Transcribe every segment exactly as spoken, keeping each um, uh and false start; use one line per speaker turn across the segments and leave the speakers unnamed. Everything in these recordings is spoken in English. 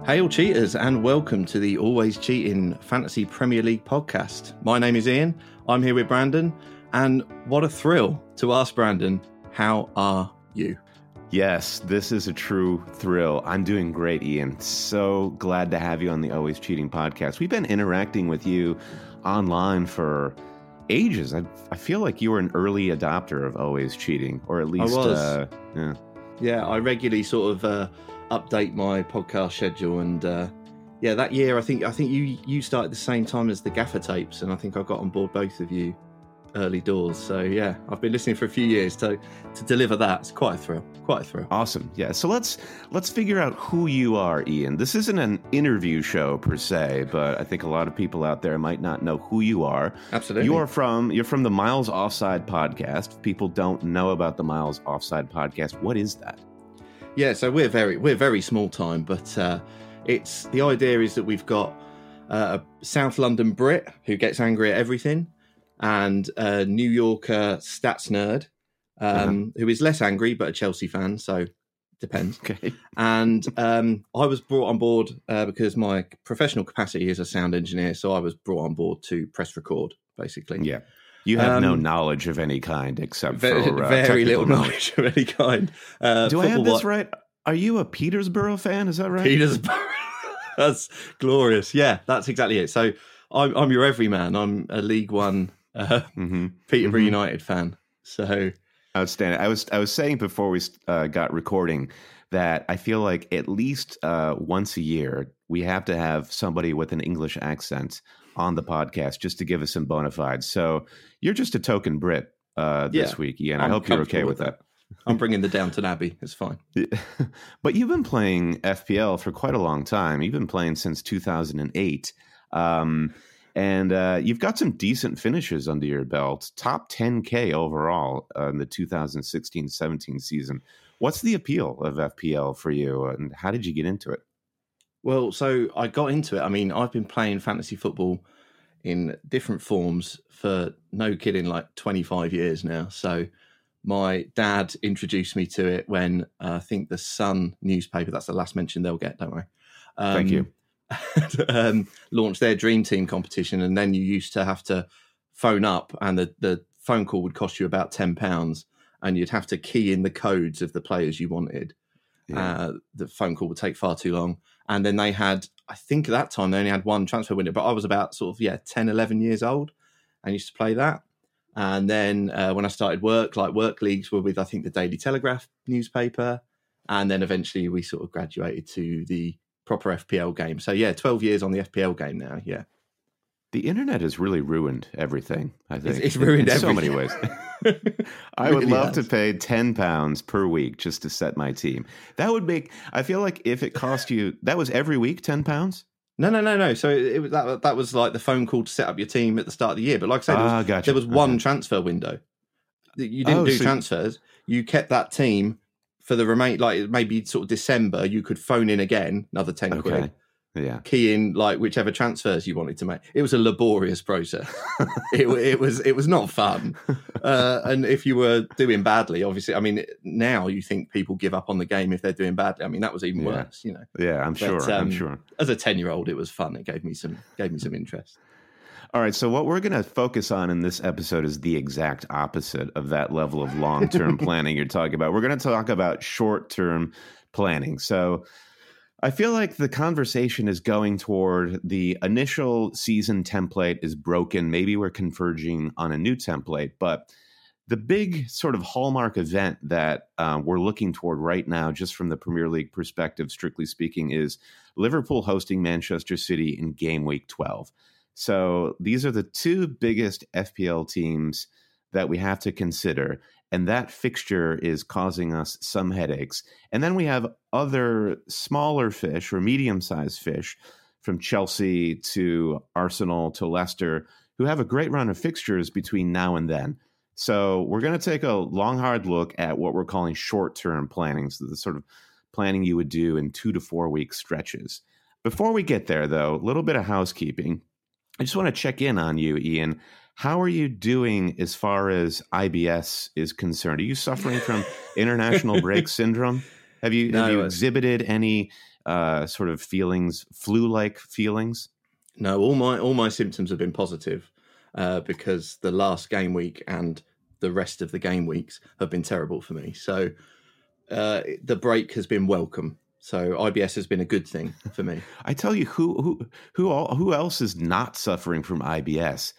Hail cheaters and welcome to the Always Cheating Fantasy Premier League podcast. My name is Ian, I'm here with Brandon, and what a thrill to ask Brandon, how are you?
Yes, this is a true thrill. I'm doing great, Ian. So glad to have you on the Always Cheating podcast. We've been interacting with you online for ages. I, I feel like you were an early adopter of Always Cheating, or at least...
I was.
Uh, yeah.
Yeah, I regularly sort of uh, update my podcast schedule, and uh, yeah, that year I think I think you you started the same time as the Gaffer Tapes, and I think I got on board both of you early doors. So yeah, I've been listening for a few years to to deliver that. It's quite a thrill, quite a thrill.
Awesome. Yeah. So let's let's figure out who you are, Ian. This isn't an interview show per se, but I think a lot of people out there might not know who you are.
Absolutely.
You are from you're from the Miles Offside podcast. If people don't know about the Miles Offside podcast, what is that?
Yeah, so we're very we're very small time, but uh, it's the idea is that we've got uh, a South London Brit who gets angry at everything, and a New Yorker stats nerd um, uh-huh. who is less angry but a Chelsea fan, so depends.
Okay.
And um, I was brought on board uh, because my professional capacity is a sound engineer, so I was brought on board to press record, basically.
Yeah. You have um, no knowledge of any kind except
very,
for uh,
very little
knowledge.
knowledge of any kind. Uh,
Do I have this right? Are you a Petersborough fan? Is that right?
Petersborough. That's glorious. Yeah, that's exactly it. So I'm, I'm your everyman. I'm a League One uh, mm-hmm. Peterborough mm-hmm. United fan. So
outstanding. I was I was saying before we uh, got recording that I feel like at least uh, once a year we have to have somebody with an English accent on the podcast just to give us some bona fides. So you're just a token Brit uh, this
yeah,
week, Ian.
I'm
I hope you're okay with that.
that. I'm bringing the Downton Abbey. It's fine.
But you've been playing F P L for quite a long time. You've been playing since two thousand eight. Um, and uh, you've got some decent finishes under your belt. Top ten K overall uh, in the two thousand sixteen seventeen season. What's the appeal of F P L for you, and how did you get into it?
Well, so I got into it. I mean, I've been playing fantasy football in different forms for, no kidding, like twenty-five years now. So my dad introduced me to it when uh, I think the Sun newspaper, that's the last mention they'll get, don't worry. Um,
Thank you.
um, launched their Dream Team competition, and then you used to have to phone up, and the, the phone call would cost you about ten pounds, and you'd have to key in the codes of the players you wanted. Yeah. Uh, the phone call would take far too long. And then they had, I think at that time, they only had one transfer window, but I was about sort of, yeah, ten, eleven years old and used to play that. And then uh, when I started work, like work leagues were with, I think, the Daily Telegraph newspaper. And then eventually we sort of graduated to the proper F P L game. So, yeah, twelve years on the F P L game now, yeah.
The internet has really ruined everything, I think.
It's, it's ruined
in, in
everything.
so many ways. I
really
would love
has.
to pay ten pounds per week just to set my team. That would make, I feel like if it cost you, that was every week, ten pounds?
No, no, no, no. So it, it was that, that was like the phone call to set up your team at the start of the year. But like I said, there was,
ah, gotcha.
there was one
okay.
transfer window. You didn't
oh,
do
so
transfers. You kept that team for the remain, like maybe sort of December. You could phone in again, another ten
okay.
quid.
Yeah,
key in like whichever transfers you wanted to make. It was a laborious process. it, it was it was not fun. Uh, and if you were doing badly, obviously, I mean, now you think people give up on the game if they're doing badly. I mean, that was even
yeah.
worse, you know.
Yeah, I'm
but,
sure.
Um,
I'm sure.
As a ten-year-old, it was fun. It gave me some gave me some interest.
All right, so what we're going to focus on in this episode is the exact opposite of that level of long-term planning you're talking about. We're going to talk about short-term planning. So I feel like the conversation is going toward the initial season template is broken. Maybe we're converging on a new template, but the big sort of hallmark event that uh, we're looking toward right now, just from the Premier League perspective, strictly speaking, is Liverpool hosting Manchester City in game week twelve. So these are the two biggest F P L teams that we have to consider. And that fixture is causing us some headaches. And then we have other smaller fish or medium-sized fish from Chelsea to Arsenal to Leicester who have a great run of fixtures between now and then. So we're going to take a long, hard look at what we're calling short-term planning. So the sort of planning you would do in two to four week stretches. Before we get there, though, a little bit of housekeeping. I just want to check in on you, Ian. How are you doing as far as I B S is concerned? Are you suffering from international break syndrome? Have you,
no,
have you exhibited any uh, sort of feelings, flu-like feelings?
No, all my all my symptoms have been positive uh, because the last game week and the rest of the game weeks have been terrible for me. So uh, the break has been welcome. So I B S has been a good thing for me.
I tell you, who who who all, who else is not suffering from I B S?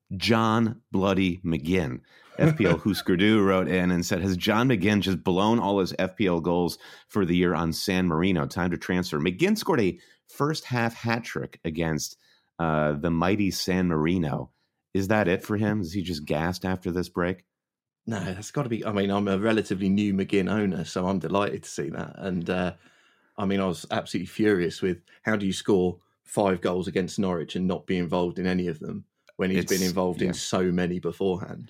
John Bloody McGinn. F P L Husker Du wrote in and said, has John McGinn just blown all his F P L goals for the year on San Marino? Time to transfer. McGinn scored a first half hat trick against uh, the mighty San Marino. Is that it for him? Is he just gassed after this break?
No, that's got to be. I mean, I'm a relatively new McGinn owner, so I'm delighted to see that. And uh, I mean, I was absolutely furious with how do you score five goals against Norwich and not be involved in any of them when he's it's, been involved yeah. in so many beforehand.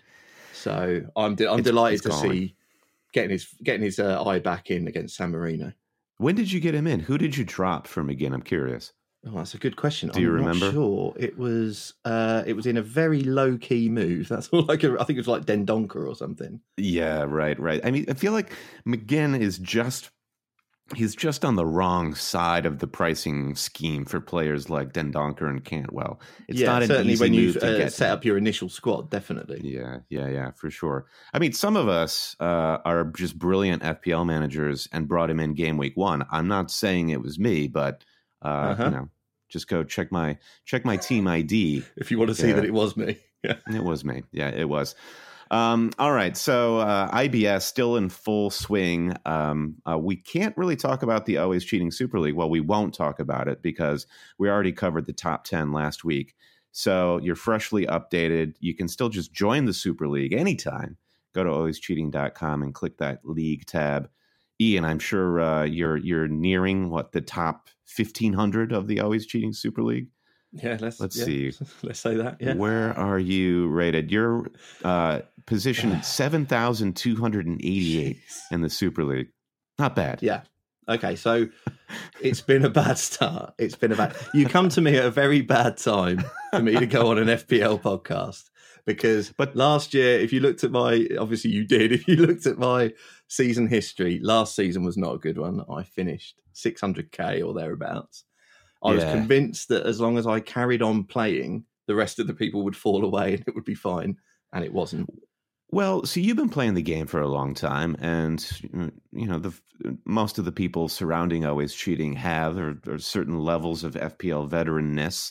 So I'm de- I'm it's, delighted it's to gone. see getting his getting his uh, eye back in against San Marino.
When did you get him in? Who did you drop for McGinn? I'm curious.
Oh, that's a good question.
Do you
I'm
remember?
Not sure. It was uh, it was in a very low key move. That's all I could. I think it was like Dendoncker or something.
Yeah, right, right. I mean, I feel like McGinn is just he's just on the wrong side of the pricing scheme for players like Dendoncker and Cantwell. It's
yeah,
not an
certainly
easy
when you
move to
uh,
get
set up your initial squad. Definitely.
Yeah, yeah, yeah, for sure. I mean, some of us uh, are just brilliant F P L managers and brought him in game week one. I'm not saying it was me, but uh, uh-huh. you know, just go check my check my team I D
if you want to see
uh,
that it was me. Yeah,
it was me. Yeah, it was. Um, all right, so uh, I B S still in full swing. Um, uh, we can't really talk about the Always Cheating Super League. Well, we won't talk about it because we already covered the top ten last week. So you're freshly updated. You can still just join the Super League anytime. Go to always cheating dot com and click that league tab. Ian, I'm sure uh, you're you're nearing what the top fifteen hundred of the Always Cheating Super League.
Yeah, let's
let's
yeah.
see.
Let's say that. Yeah.
Where are you rated? You're uh, positioned at seven thousand two hundred eighty-eight in the Super League. Not bad.
Yeah. Okay, so it's been a bad start. It's been a bad. You come to me at a very bad time for me to go on an F P L podcast because but last year, if you looked at my, obviously you did, if you looked at my season history, last season was not a good one. I finished six hundred K or thereabouts. I yeah. was convinced that as long as I carried on playing, the rest of the people would fall away and it would be fine. And it wasn't.
Well, so you've been playing the game for a long time, and you know the most of the people surrounding Always Cheating have or, or certain levels of F P L veteranness.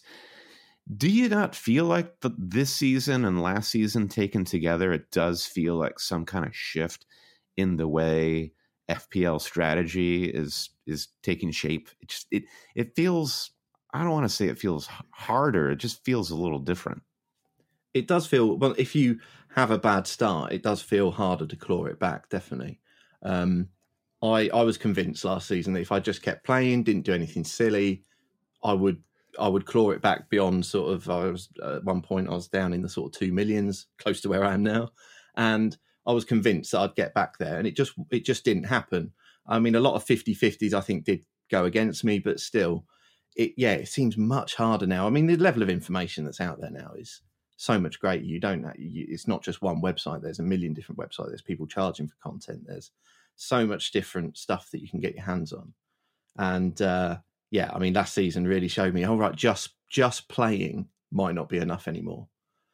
Do you not feel like the, this season and last season taken together, it does feel like some kind of shift in the way F P L strategy is is taking shape? It just it it feels, I don't want to say it feels harder. It just feels a little different.
It does feel, well, if you have a bad start, it does feel harder to claw it back, definitely. Um, I I was convinced last season that if I just kept playing, didn't do anything silly, I would I would claw it back beyond sort of, I was at one point I was down in the sort of two millions, close to where I am now. And I was convinced that I'd get back there, and it just it just didn't happen. I mean, a lot of fifty-fifties I think did go against me, but still, it yeah, it seems much harder now. I mean, the level of information that's out there now is so much greater. You don't know, you, it's not just one website. There's a million different websites. There's people charging for content. There's so much different stuff that you can get your hands on. And uh, yeah, I mean, last season really showed me, all right, just just playing might not be enough anymore.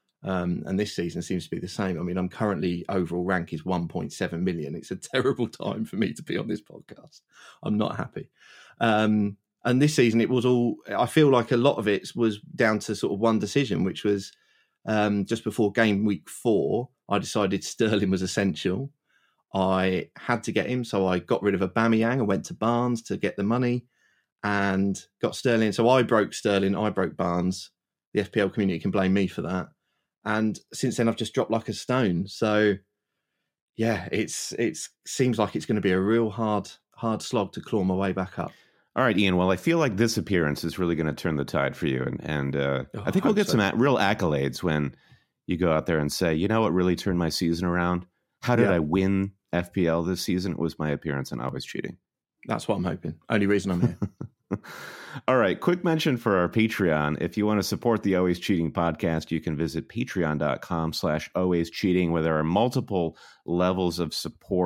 Um, and this season seems to be the same. I mean, I'm currently overall rank is one point seven million. It's a terrible time for me to be on this podcast. I'm not happy. Um, and this season, it was all, I feel like a lot of it was down to sort of one decision, which was um, just before game week four, I decided Sterling was essential. I had to get him. So I got rid of Aubameyang. I went to Barnes to get the money and got Sterling. So I broke Sterling. I broke Barnes. The F P L community can blame me for that. And since then, I've just dropped like a stone. So, yeah, it's it's seems like it's going to be a real hard hard slog to claw my way back up.
All right, Ian. Well, I feel like this appearance is really going to turn the tide for you, and and uh, oh, I think we'll get so. some a- real accolades when you go out there and say, you know, what really turned my season around? How did yeah. I win F P L this season? It was my appearance on Always Cheating.
That's what I'm hoping. Only reason I'm here.
All right, quick mention for our Patreon. If you want to support the Always Cheating podcast, you can visit patreon dot com slash always cheating, where there are multiple levels of support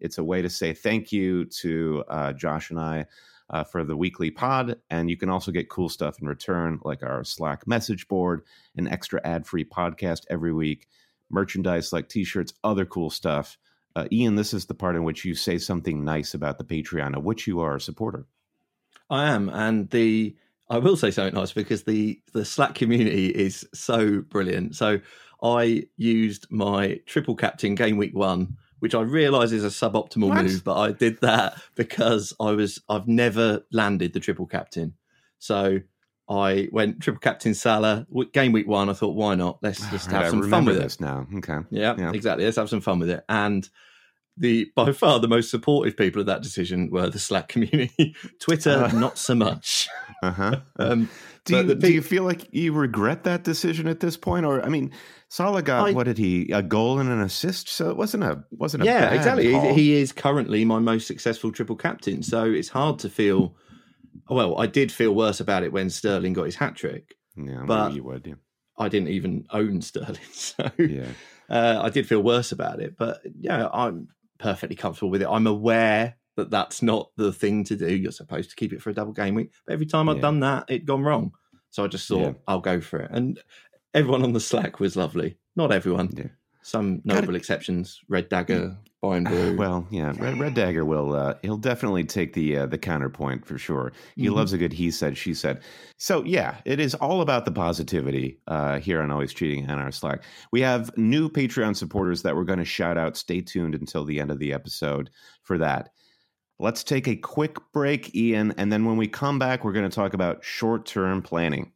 It's a way to say thank you to uh, Josh and I uh, for the weekly pod. And you can also get cool stuff in return, like our Slack message board, an extra ad-free podcast every week, merchandise like t-shirts, other cool stuff. Uh, Ian, this is the part in which you say something nice about the Patreon, of which you are a supporter.
I am. And the I will say something nice because the, the Slack community is so brilliant. So I used my triple captain game week one, which I realise is a suboptimal
What?
move, but I did that because I was I've never landed the triple captain. So I went triple captain Salah game week one. I thought, why not? Let's just
Right,
have
I
some fun
remember
with
this
it.
now. Okay.
Yeah,
Yeah.
exactly. Let's have some fun with it. And the by far the most supportive people of that decision were the Slack community. Twitter,
Uh,
not so much.
Uh-huh.
Um,
do
but
you
the
do
pe-
you feel like you regret that decision at this point? Or I mean, Salah got
I-
what did he a goal and an assist, so it wasn't a wasn't a
yeah,
bad
exactly.
haul.
He, he is currently my most successful triple captain, so it's hard to feel. Well, I did feel worse about it when Sterling got his hat trick.
Yeah,
but-
maybe you would. Yeah.
I didn't even own Sterling, so
Yeah.
uh, I did feel worse about it. But yeah, I'm perfectly comfortable with it. I'm aware that that's not the thing to do. You're supposed to keep it for a double game week. But every time I've
Yeah.
done that, it'd gone wrong. So I just thought,
Yeah.
I'll go for it. And everyone on the Slack was lovely. Not everyone.
Yeah.
Some notable exceptions. Red Dagger, Bayern Blue.
Well, yeah, Red, Red Dagger will uh, he'll definitely take the uh, the counterpoint for sure. He
Mhm.
loves a good he said, she said. So yeah, it is all about the positivity uh, here on Always Cheating and our Slack. We have new Patreon supporters that we're going to shout out. Stay tuned until the end of the episode for that. Let's take a quick break, Ian, and then when we come back, we're going to talk about short-term planning.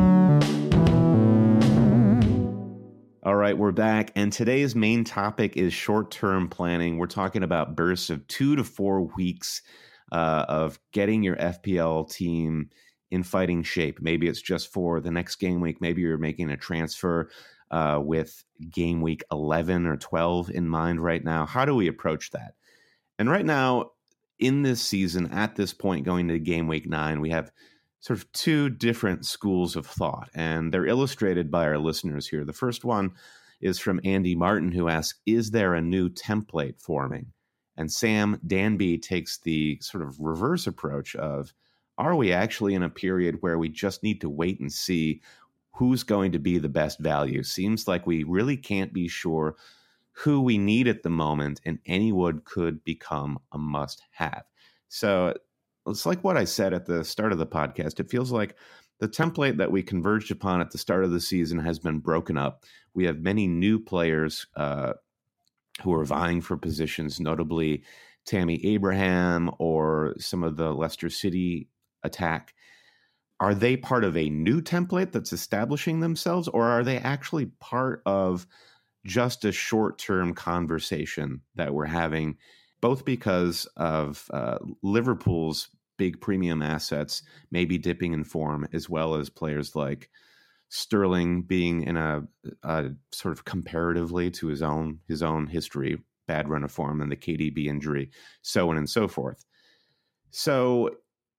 All right, we're back, and today's main topic is short-term planning. We're talking about bursts of two to four weeks uh, of getting your F P L team in fighting shape. Maybe it's just for the next game week. Maybe you're making a transfer uh, with game week eleven or twelve in mind right now. How do we approach that? And right now, in this season, at this point, going to game week nine, we have sort of two different schools of thought, and they're illustrated by our listeners here. The first one is from Andy Martin, who asks, is there a new template forming? And Sam Danby takes the sort of reverse approach of, are we actually in a period where we just need to wait and see who's going to be the best value? Seems like we really can't be sure who we need at the moment, and anyone could become a must-have. So it's like what I said at the start of the podcast. It feels like the template that we converged upon at the start of the season has been broken up. We have many new players uh, who are vying for positions, notably Tammy Abraham or some of the Leicester City attack. Are they part of a new template that's establishing themselves, or are they actually part of just a short-term conversation that we're having, both because of uh, Liverpool's big premium assets maybe dipping in form, as well as players like Sterling being in a, a sort of comparatively to his own his own history, bad run of form, and the K D B injury, so on and so forth. So,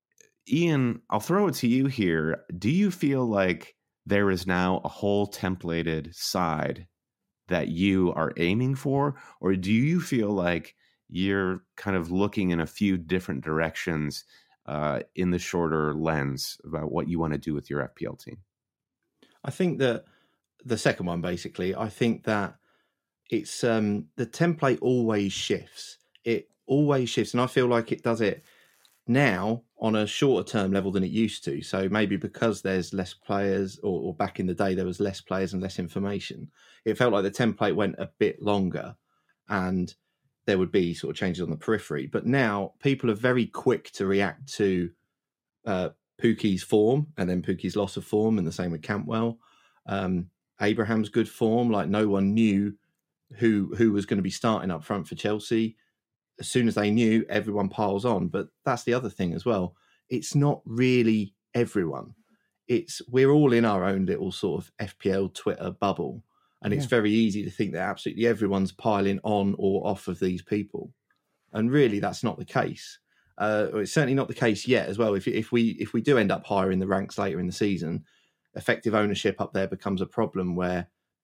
Ian, I'll throw it to you here. Do you feel like there is now a whole templated side that you are aiming for, or do you feel like you're kind of looking in a few different directions uh, in the shorter lens about what you want to do with your F P L team?
I think that the second one, basically, I think that it's um, the template always shifts. It always shifts. And I feel like it does it now on a shorter term level than it used to. So maybe because there's less players, or, or back in the day, there was less players and less information. It felt like the template went a bit longer and there would be sort of changes on the periphery. But now people are very quick to react to uh, Pukki's form and then Pukki's loss of form, and the same with Campbell. Um, Abraham's good form, like no one knew who who was going to be starting up front for Chelsea. As soon as they knew, everyone piles on. But that's the other thing as well. It's not really everyone. It's we're all in our own little sort of F P L Twitter bubble. And it's
Yeah.
very easy to think that absolutely everyone's piling on or off of these people. And really, that's not the case. Uh, it's certainly not the case yet as well. If if we if we do end up higher in the ranks later in the season, effective ownership up there becomes a problem where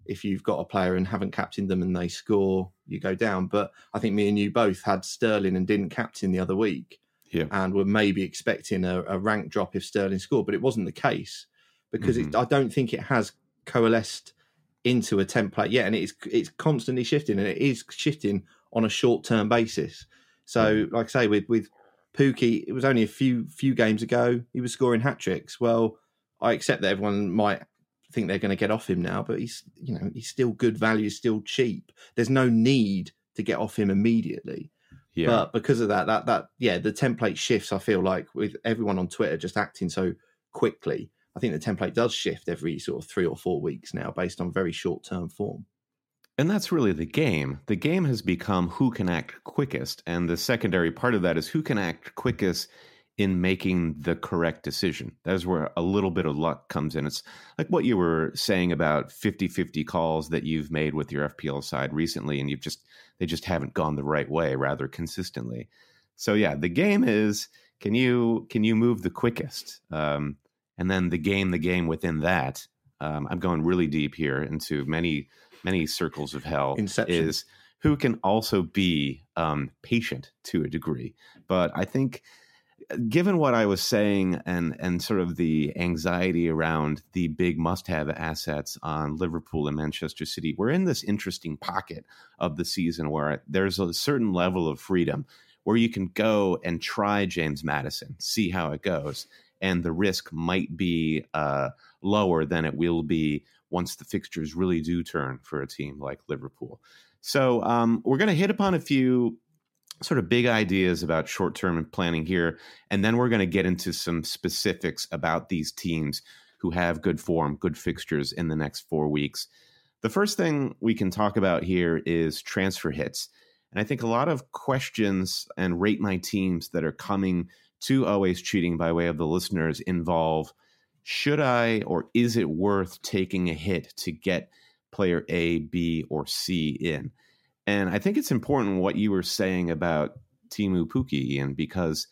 if you've got a player and haven't captained them and they score, you go down. But I think me and you both had Sterling and didn't captain the other week, yeah. and were maybe expecting a, a rank drop if Sterling scored, but it wasn't the case because mm-hmm. it, I don't think it has coalesced into a template yet, and it's it's constantly shifting, and it is shifting on a short term basis. So, like I say, with with Pukki, it was only a few few games ago he was scoring hat tricks. Well, I accept that everyone might think they're going to get off him now, but he's you know he's still good value, still cheap. There's no need to get off him immediately. Yeah. But because of that, that that yeah, the template shifts. I feel like with everyone on Twitter just acting so quickly, I think the template does shift every sort of three or four weeks now based on very short term form.
And that's really the game. The game has become who can act quickest. And the secondary part of that is who can act quickest in making the correct decision. That's where a little bit of luck comes in. It's like what you were saying about fifty-fifty calls that you've made with your F P L side recently, and you've just they just haven't gone the right way rather consistently. So yeah, the game is can you can you move the quickest? Um, and then the game, the game within that, um, I'm going really deep here into many many circles of hell.
Inception.
Is who can also be um, patient to a degree. But I think given what I was saying and and sort of the anxiety around the big must-have assets on Liverpool and Manchester City, we're in this interesting pocket of the season where there's a certain level of freedom where you can go and try James Maddison, see how it goes. And the risk might be uh, lower than it will be once the fixtures really do turn for a team like Liverpool. So um, we're going to hit upon a few sort of big ideas about short-term planning here, and then we're going to get into some specifics about these teams who have good form, good fixtures in the next four weeks. The first thing we can talk about here is transfer hits. And I think a lot of questions and rate my teams that are coming to Always Cheating by way of the listeners involve, should I or is it worth taking a hit to get player A, B, or C in? And I think it's important what you were saying about Teemu Pukki, Ian, because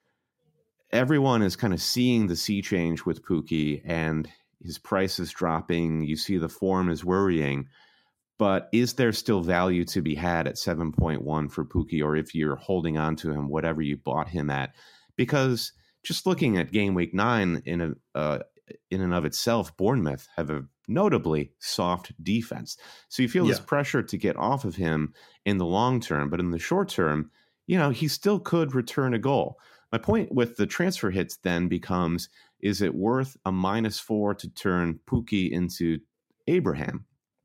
everyone is kind of seeing the sea change with Pukki and his price is dropping. You see the form is worrying. But is there still value to be had at seven point one for Pukki, or if you're holding on to him, whatever you bought him at? Because just looking at game week nine in a uh, in and of itself, Bournemouth have a notably soft defense. So you feel yeah. this pressure to get off of him in the long term, but in the short term, you know, he still could return a goal. My point with the transfer hits then becomes, is it worth a minus four to turn Pukki into Abraham?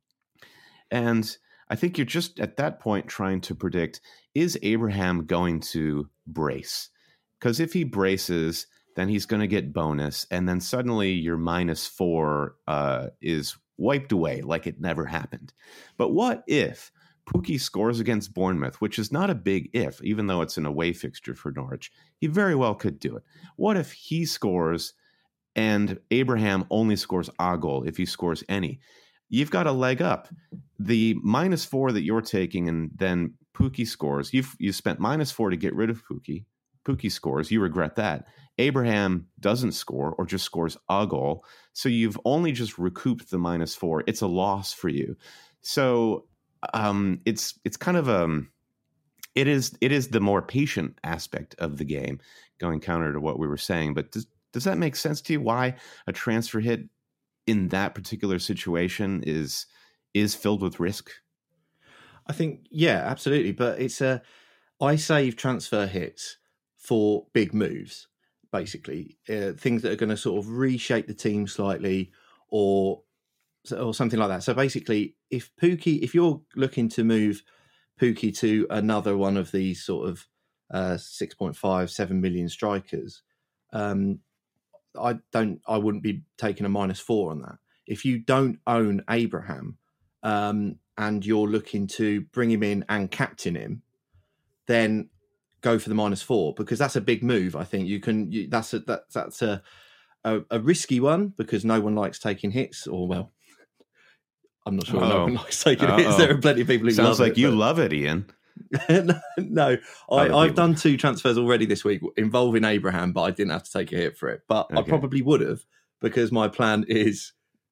And I think you're just at that point trying to predict, is Abraham going to brace? Because if he braces, then he's going to get bonus. And then suddenly your minus four uh, is wiped away like it never happened. But what if Pukki scores against Bournemouth, which is not a big if, even though it's an away fixture for Norwich? He very well could do it. What if he scores and Abraham only scores a goal if he scores any? You've got a leg up. The minus four that you're taking and then Pukki scores, you've you spent minus four to get rid of Pukki. Pukki scores, you regret that. Abraham doesn't score or just scores a goal. So you've only just recouped the minus four. It's a loss for you. So um, it's it's kind of a it is it is the more patient aspect of the game, going counter to what we were saying. But does does that make sense to you? Why a transfer hit in that particular situation is is filled with risk?
I think yeah, absolutely. But it's a I save transfer hits for big moves, basically, uh, things that are going to sort of reshape the team slightly or or something like that. So basically, if Pukki, if you're looking to move Pukki to another one of these sort of uh, six point five, seven million strikers, um, I don't, I wouldn't be taking a minus four on that. If you don't own Abraham um, and you're looking to bring him in and captain him, then go for the minus four, because that's a big move. I think you can. You, that's a that, that's a, a a risky one because no one likes taking hits. Or well, I'm not sure Uh-oh. no one likes taking Uh-oh. hits. There are plenty of people who
sounds
love
like
it,
you
but...
love it, Ian.
no, no. I, I've done two transfers already this week involving Abraham, but I didn't have to take a hit for it. But okay. I probably would have, because my plan is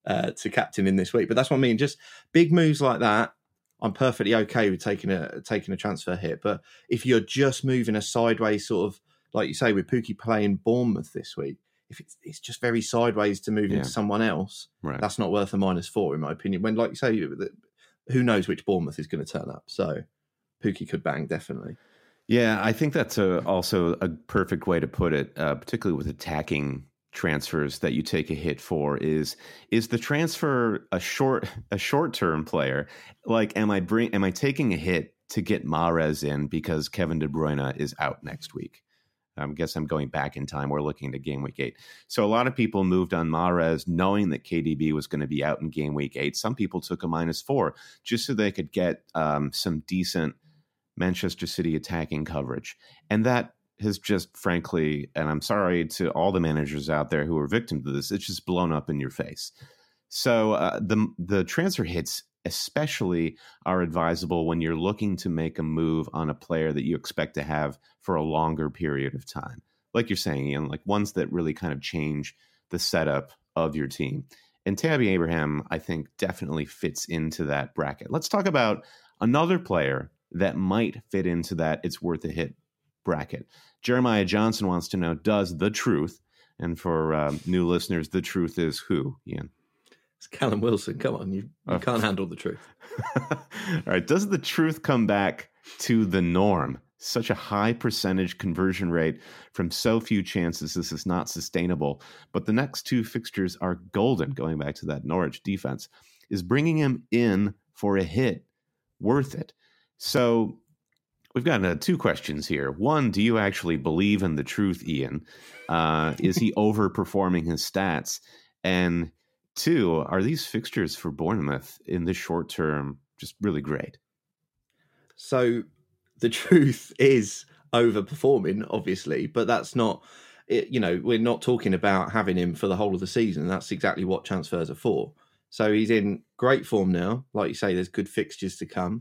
uh, to captain in this week. But that's what I mean. Just big moves like that, I'm perfectly okay with taking a taking a transfer hit. But if you're just moving a sideways sort of, like you say, with Pukki playing Bournemouth this week, if it's, it's just very sideways to move yeah. into someone else, right. that's not worth a minus four, in my opinion. When, like you say, who knows which Bournemouth is going to turn up. So Pukki could bang, definitely.
Yeah, I think that's a, also a perfect way to put it, uh, particularly with attacking transfers that you take a hit for. Is is the transfer a short a short term player? Like, am I bring am I taking a hit to get Mahrez in because Kevin De Bruyne is out next week? I guess I'm going back in time. We're looking at game week eight. So a lot of people moved on Mahrez knowing that K D B was going to be out in game week eight. Some people took a minus four just so they could get um, some decent Manchester City attacking coverage. And that has just, frankly, and I'm sorry to all the managers out there who are victim to this, it's just blown up in your face. So uh, the the transfer hits especially are advisable when you're looking to make a move on a player that you expect to have for a longer period of time. Like you're saying, Ian, like ones that really kind of change the setup of your team. And Tammy Abraham, I think, definitely fits into that bracket. Let's talk about another player that might fit into that it's worth a hit bracket. Jeremiah Johnson wants to know, does The Truth, and for um, new listeners, The Truth is who, Ian?
It's Callum Wilson. Come on, you, you oh. can't handle The Truth.
All right, does The Truth come back to the norm? Such a high percentage conversion rate from so few chances, this is not sustainable. But the next two fixtures are golden, going back to that Norwich defense. Is bringing him in for a hit worth it? So we've got uh, two questions here. One, do you actually believe in The Truth, Ian? Uh, is he overperforming his stats? And two, are these fixtures for Bournemouth in the short term just really great?
So The Truth is overperforming, obviously, but that's not, you know, we're not talking about having him for the whole of the season. That's exactly what transfers are for. So he's in great form now. Like you say, there's good fixtures to come.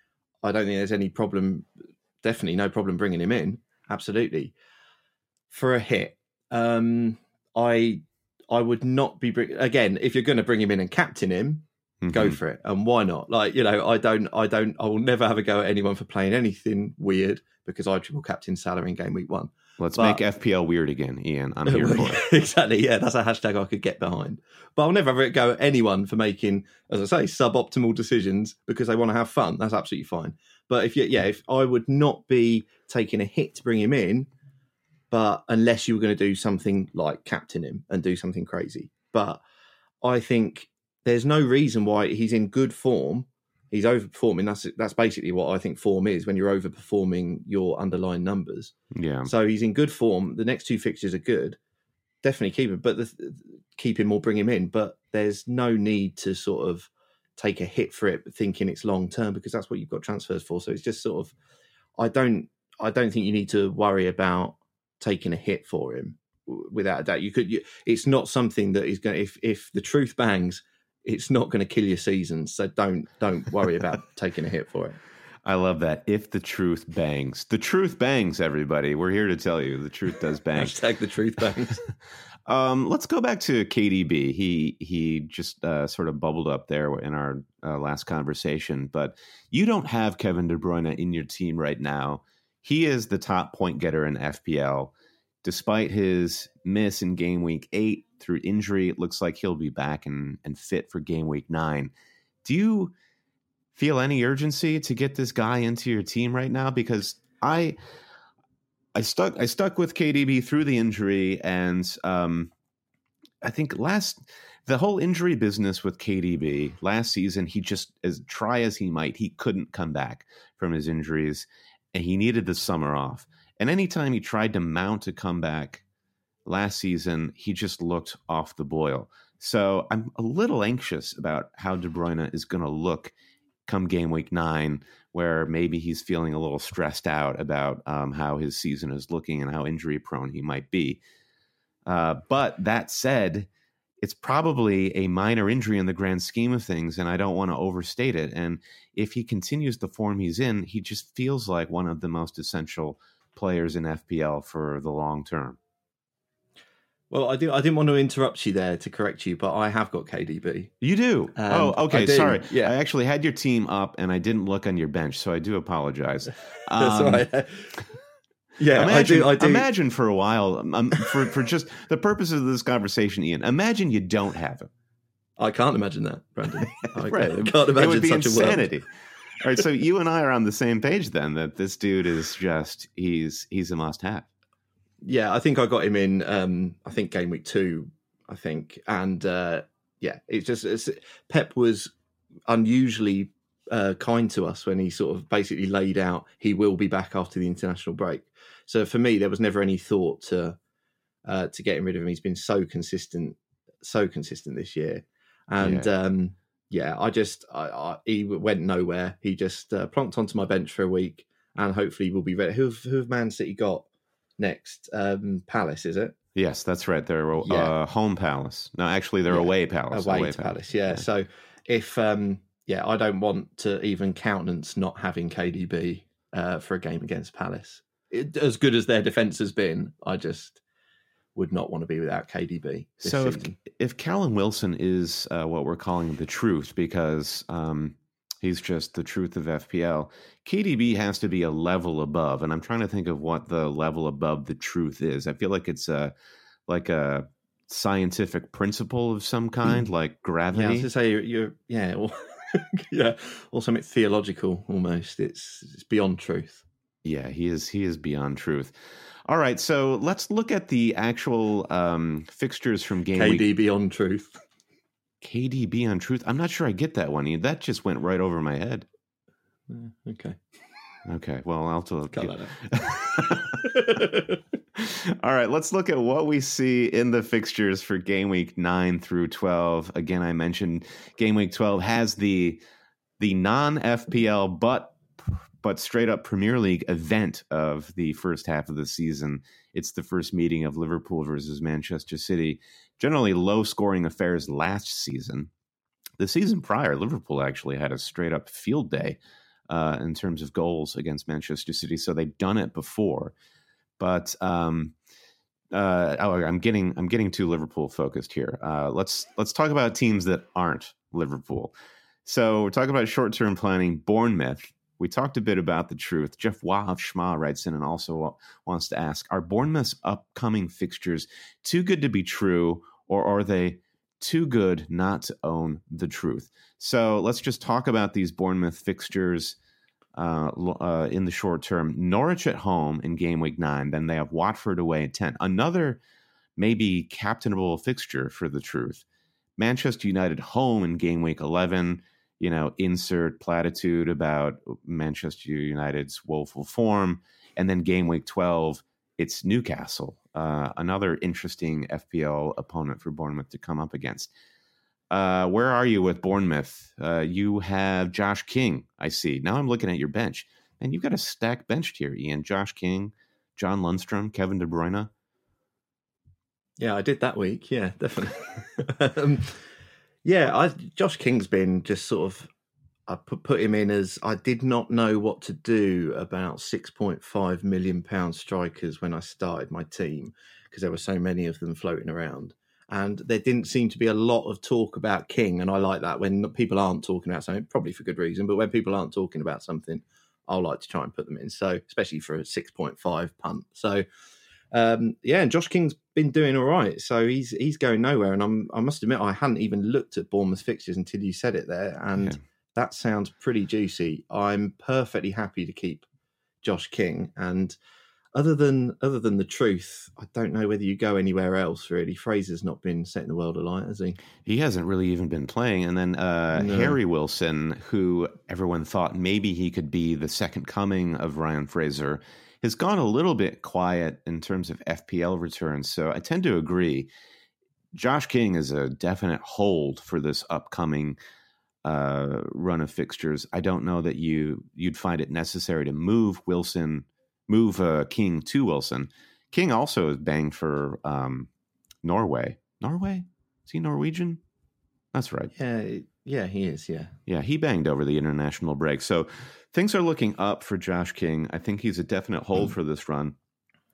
I don't think there's any problem, definitely no problem bringing him in. Absolutely. For a hit, um, I I would not be, bring, again, if you're going to bring him in and captain him, mm-hmm. go for it. And why not? Like, you know, I don't, I don't, I will never have a go at anyone for playing anything weird because I triple captain Salah in game week one.
Let's but, make F P L weird again, Ian. I'm here for it.
Exactly. Yeah, that's a hashtag I could get behind. But I'll never have a go at anyone for making, as I say, suboptimal decisions because they want to have fun. That's absolutely fine. But if you, yeah, if I would not be taking a hit to bring him in, but unless you were going to do something like captain him and do something crazy. But I think there's no reason why he's in good form. He's overperforming. That's that's basically what I think form is, when you're overperforming your underlying numbers.
Yeah.
So he's in good form. The next two fixtures are good. Definitely keep him, but the, keep him or bring him in. But there's no need to sort of take a hit for it, thinking it's long term, because that's what you've got transfers for. So it's just sort of, I don't, I don't think you need to worry about taking a hit for him. Without a doubt, you could. You, it's not something that is going. If if The Truth bangs, it's not going to kill your season. So don't don't worry about taking a hit for it.
I love that. If The Truth bangs, The Truth bangs. Everybody, we're here to tell you The Truth does bang.
Hashtag The Truth bangs.
um, let's go back to K D B. He he just uh, sort of bubbled up there in our uh, last conversation. But you don't have Kevin De Bruyne in your team right now. He is the top point getter in F P L. Despite his miss in game week eight through injury, it looks like he'll be back and, and fit for game week nine. Do you feel any urgency to get this guy into your team right now? Because I I stuck I stuck with K D B through the injury, and um, I think last the whole injury business with K D B last season, he just, as try as he might, he couldn't come back from his injuries, and he needed the summer off. And anytime he tried to mount a comeback last season, he just looked off the boil. So I'm a little anxious about how De Bruyne is going to look come game week nine, where maybe he's feeling a little stressed out about um, how his season is looking and how injury prone he might be. Uh, but that said, it's probably a minor injury in the grand scheme of things, and I don't want to overstate it. And if he continues the form he's in, he just feels like one of the most essential players in F P L for the long term.
Well, I, did, I didn't want to interrupt you there to correct you, but I have got K D B.
You do?
And
oh, okay.
I do,
Sorry.
yeah.
I actually had your team up, and I didn't look on your bench, so I do apologize.
That's
Um,
right. Yeah,
imagine,
I do. I do.
Imagine for a while, um, for, for just the purposes of this conversation, Ian, imagine you don't have him.
I can't imagine that, Brandon. I
right.
can't, can't imagine
it would be
such
insanity.
a world.
All right, so you and I are on the same page then, that this dude is just, he's he's a must-have.
Yeah, I think I got him in, um, I think, game week two, I think. And, uh, yeah, it's just, it's, Pep was unusually uh, kind to us when he sort of basically laid out he will be back after the international break. So for me, there was never any thought to uh, to getting rid of him. He's been so consistent, so consistent this year. And,
Yeah.
um, yeah, I just, I, I, he went nowhere. He just uh, plonked onto my bench for a week and hopefully we'll be ready. Who have, who have Man City got next? Um, Palace, is it?
Yes, that's right. They're uh,
Yeah.
home Palace. No, actually, they're
Yeah.
away Palace.
Away, to Palace, yeah.
Yeah.
So if, um, yeah, I don't want to even countenance not having K D B uh, for a game against Palace. It, as good as their defence has been, I just would not want to be without K D B this
So if
season.
if Callum Wilson is uh, what we're calling the truth, because um, he's just the truth of F P L, K D B has to be a level above. And I'm trying to think of what the level above the truth is. I feel like it's a like a scientific principle of some kind, like
Yeah, I
gravity.
was to say you're, you're yeah, or, yeah, or something theological almost. It's it's beyond truth.
Yeah, he is. He is beyond truth. All right, so let's look at the actual um, fixtures from game
K
week.
D beyond truth.
K D B on truth. I'm not sure I get that one. That just went right over my head.
Yeah, okay,
Okay, well, I'll have to
cut that out.
All right, let's look at what we see in the fixtures for game week nine through twelve. Again, I mentioned game week twelve has the the non-F P L but but straight up Premier League event of the first half of the season. It's the first meeting of Liverpool versus Manchester City. Generally low scoring affairs last season. The season prior, Liverpool actually had a straight up field day uh, in terms of goals against Manchester City. So they've done it before. But um, uh, oh, I'm getting I'm getting too Liverpool focused here. Uh, let's let's talk about teams that aren't Liverpool. So we're talking about short-term planning. Bournemouth. We talked a bit about the truth. Jeff Wahab Shma writes in and also wants to ask, are Bournemouth's upcoming fixtures too good to be true, or are they too good not to own the truth? So let's just talk about these Bournemouth fixtures uh, uh, in the short term. Norwich at home in game week nine. Then they have Watford away at ten. Another maybe captainable fixture for the truth. Manchester United home in game week eleven. You know, insert platitude about Manchester United's woeful form. And then game week twelve, it's Newcastle, uh, another interesting F P L opponent for Bournemouth to come up against. Uh, where are you with Bournemouth? Uh, you have Josh King, I see. Now I'm looking at your bench. And you've got a stacked bench here, Ian. Josh King, John Lundstrom, Kevin De Bruyne.
Yeah, I did that week. Yeah, definitely. um, yeah, I, Josh King's been just sort of, I put, put him in as I did not know what to do about six point five million pound strikers when I started my team because there were so many of them floating around. And there didn't seem to be a lot of talk about King. And I like that when people aren't talking about something, probably for good reason, but when people aren't talking about something, I like to try and put them in. So, especially for a six point five punt. So, Um, yeah, and Josh King's been doing all right, so he's he's going nowhere. And I'm I must admit I hadn't even looked at Bournemouth fixtures until you said it there, and
Yeah.
that sounds pretty juicy. I'm perfectly happy to keep Josh King, and other than other than the truth, I don't know whether you go anywhere else. Really, Fraser's not been setting the world alight, has he?
He hasn't really even been playing. And then uh,
No.
Harry Wilson, who everyone thought maybe he could be the second coming of Ryan Fraser, has gone a little bit quiet in terms of F P L returns. So I tend to agree. Josh King is a definite hold for this upcoming uh, run of fixtures. I don't know that you you'd find it necessary to move Wilson, move uh, King to Wilson. King also is banged for um, Norway. Norway? Is he Norwegian? That's right.
Yeah, yeah, he is. Yeah,
Yeah, he banged over the international break. So things are looking up for Josh King. I think he's a definite hold for this run.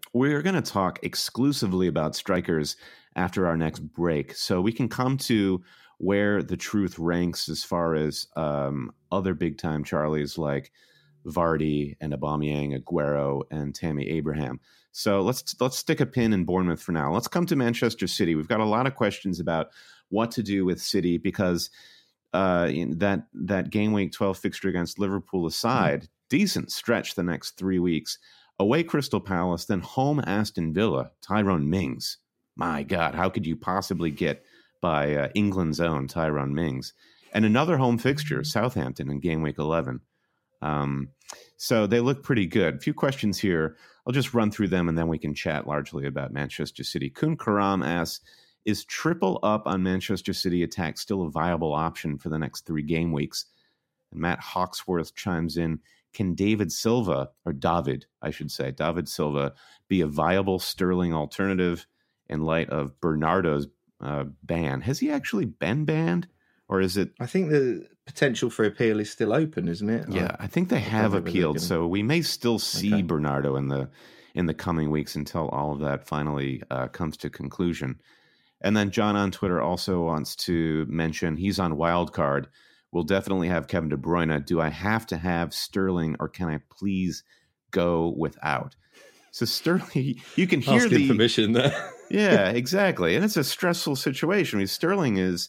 we're going to talk exclusively about strikers after our next break, so we can come to where the truth ranks as far as um, other big-time Charlies like Vardy and Aubameyang, Aguero, and Tammy Abraham. So let's let's stick a pin in Bournemouth for now. Let's come to Manchester City. We've got a lot of questions about what to do with City because uh, in that that game week twelve fixture against Liverpool aside, mm-hmm. decent stretch the next three weeks. Away Crystal Palace, then home Aston Villa, Tyrone Mings. My God, how could you possibly get by uh, England's own Tyrone Mings? And another home fixture, Southampton in game week eleven. Um, so they look pretty good. A few questions here. I'll just run through them and then we can chat largely about Manchester City. Kun Karam asks, is triple up on Manchester City attack still a viable option for the next three game weeks? And Matt Hawksworth chimes in, can David Silva, or David, I should say, David Silva, be a viable Sterling alternative in light of Bernardo's uh, ban? Has he actually been banned? Or is it?
I think the potential for appeal is still open, isn't it?
Yeah, I think they have appealed, gonna... so we may still see okay. Bernardo in the in the coming weeks until all of that finally uh, comes to conclusion. And then John on Twitter also wants to mention he's on Wildcard. We'll definitely have Kevin De Bruyne. Do I have to have Sterling, or can I please go without? So Sterling, you can hear
Asking
the
permission there.
Yeah, exactly, and it's a stressful situation. I mean, Sterling is.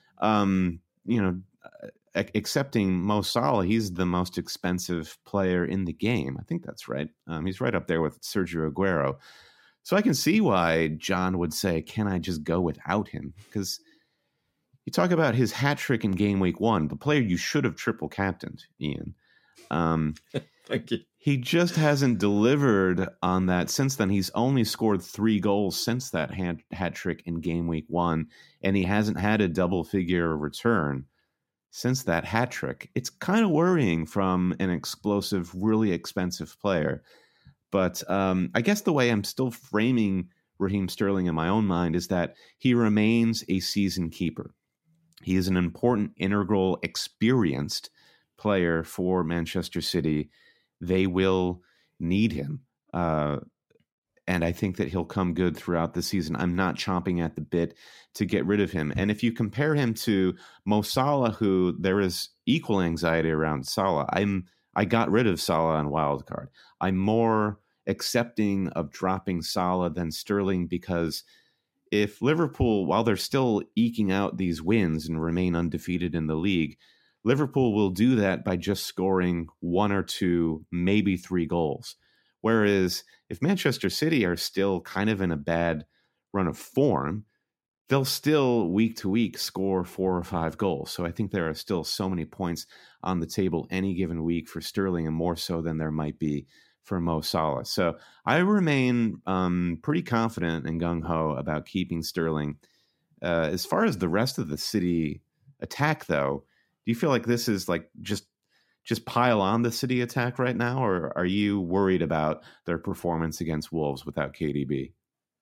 Um, you know, accepting Mo Salah, he's the most expensive player in the game. I think that's right. Um, he's right up there with Sergio Aguero. So I can see why John would say, can I just go without him? Because you talk about his hat trick in game week one, the player you should have triple captained, Ian. Um,
Thank you.
He just hasn't delivered on that since then. He's only scored three goals since that hat, hat trick in game week one, and he hasn't had a double figure return since that hat trick. It's kind of worrying from an explosive, really expensive player. But um, I guess the way I'm still framing Raheem Sterling in my own mind is that he remains a season keeper. He is an important, integral, experienced player for Manchester City. They will need him. Uh, and I think that he'll come good throughout the season. I'm not chomping at the bit to get rid of him. And if you compare him to Mo Salah, who there is equal anxiety around Salah, I'm I got rid of Salah on Wildcard. I'm more accepting of dropping Salah than Sterling because if Liverpool, while they're still eking out these wins and remain undefeated in the league, Liverpool will do that by just scoring one or two, maybe three goals. Whereas if Manchester City are still kind of in a bad run of form, they'll still week to week score four or five goals. So I think there are still so many points on the table any given week for Sterling, and more so than there might be for Mo Salah. So I remain um, pretty confident and gung-ho about keeping Sterling. Uh, as far as the rest of the City attack, though, do you feel like this is like just just pile on the City attack right now, or are you worried about their performance against Wolves without K D B?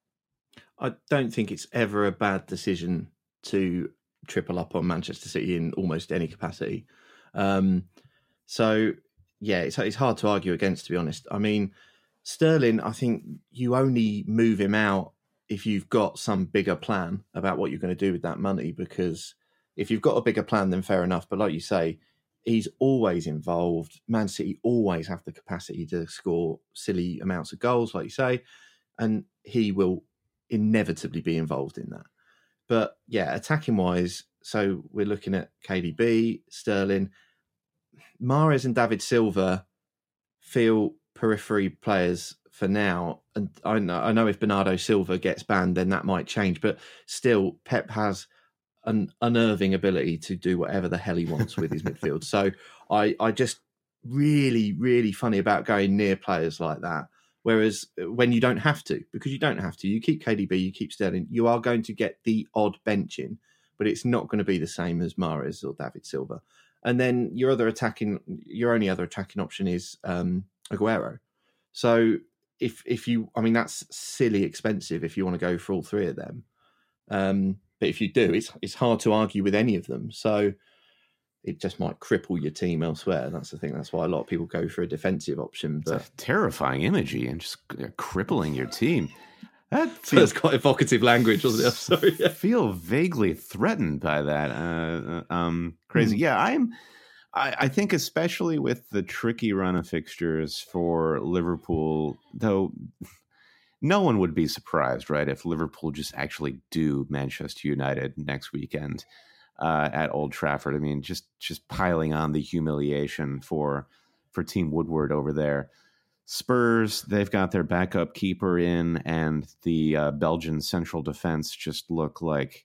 I don't think it's ever a bad decision to triple up on Manchester City in almost any capacity. Um, so, yeah, it's, it's hard to argue against, to be honest. I mean, Sterling, I think you only move him out if you've got some bigger plan about what you're going to do with that money, because if you've got a bigger plan, then fair enough. But like you say, he's always involved. Man City always have the capacity to score silly amounts of goals, like you say, and he will inevitably be involved in that. But yeah, attacking wise, so we're looking at K D B, Sterling, Mahrez and David Silva feel periphery players for now. And I know, I know if Bernardo Silva gets banned, then that might change. But still, Pep has an unnerving ability to do whatever the hell he wants with his midfield. So I, I just really, really funny about going near players like that. Whereas when you don't have to, because you don't have to, you keep K D B, you keep Sterling, you are going to get the odd bench in, but it's not going to be the same as Mahrez or David Silva. And then your other attacking, your only other attacking option is um, Aguero. So if if you, I mean, that's silly expensive if you want to go for all three of them. Um, but if you do, it's it's hard to argue with any of them. So it just might cripple your team elsewhere. That's the thing. That's why a lot of people go for a defensive option. But
it's a terrifying imagery and just crippling your team. That
feels quite evocative language, wasn't it? I'm sorry.
I feel vaguely threatened by that. Uh, um, crazy. Mm. Yeah, I'm. I, I think especially with the tricky run of fixtures for Liverpool, though, no one would be surprised, right, if Liverpool just actually do Manchester United next weekend uh, at Old Trafford. I mean, just just piling on the humiliation for for Team Woodward over there. Spurs, they've got their backup keeper in, and the uh, Belgian central defense just look like,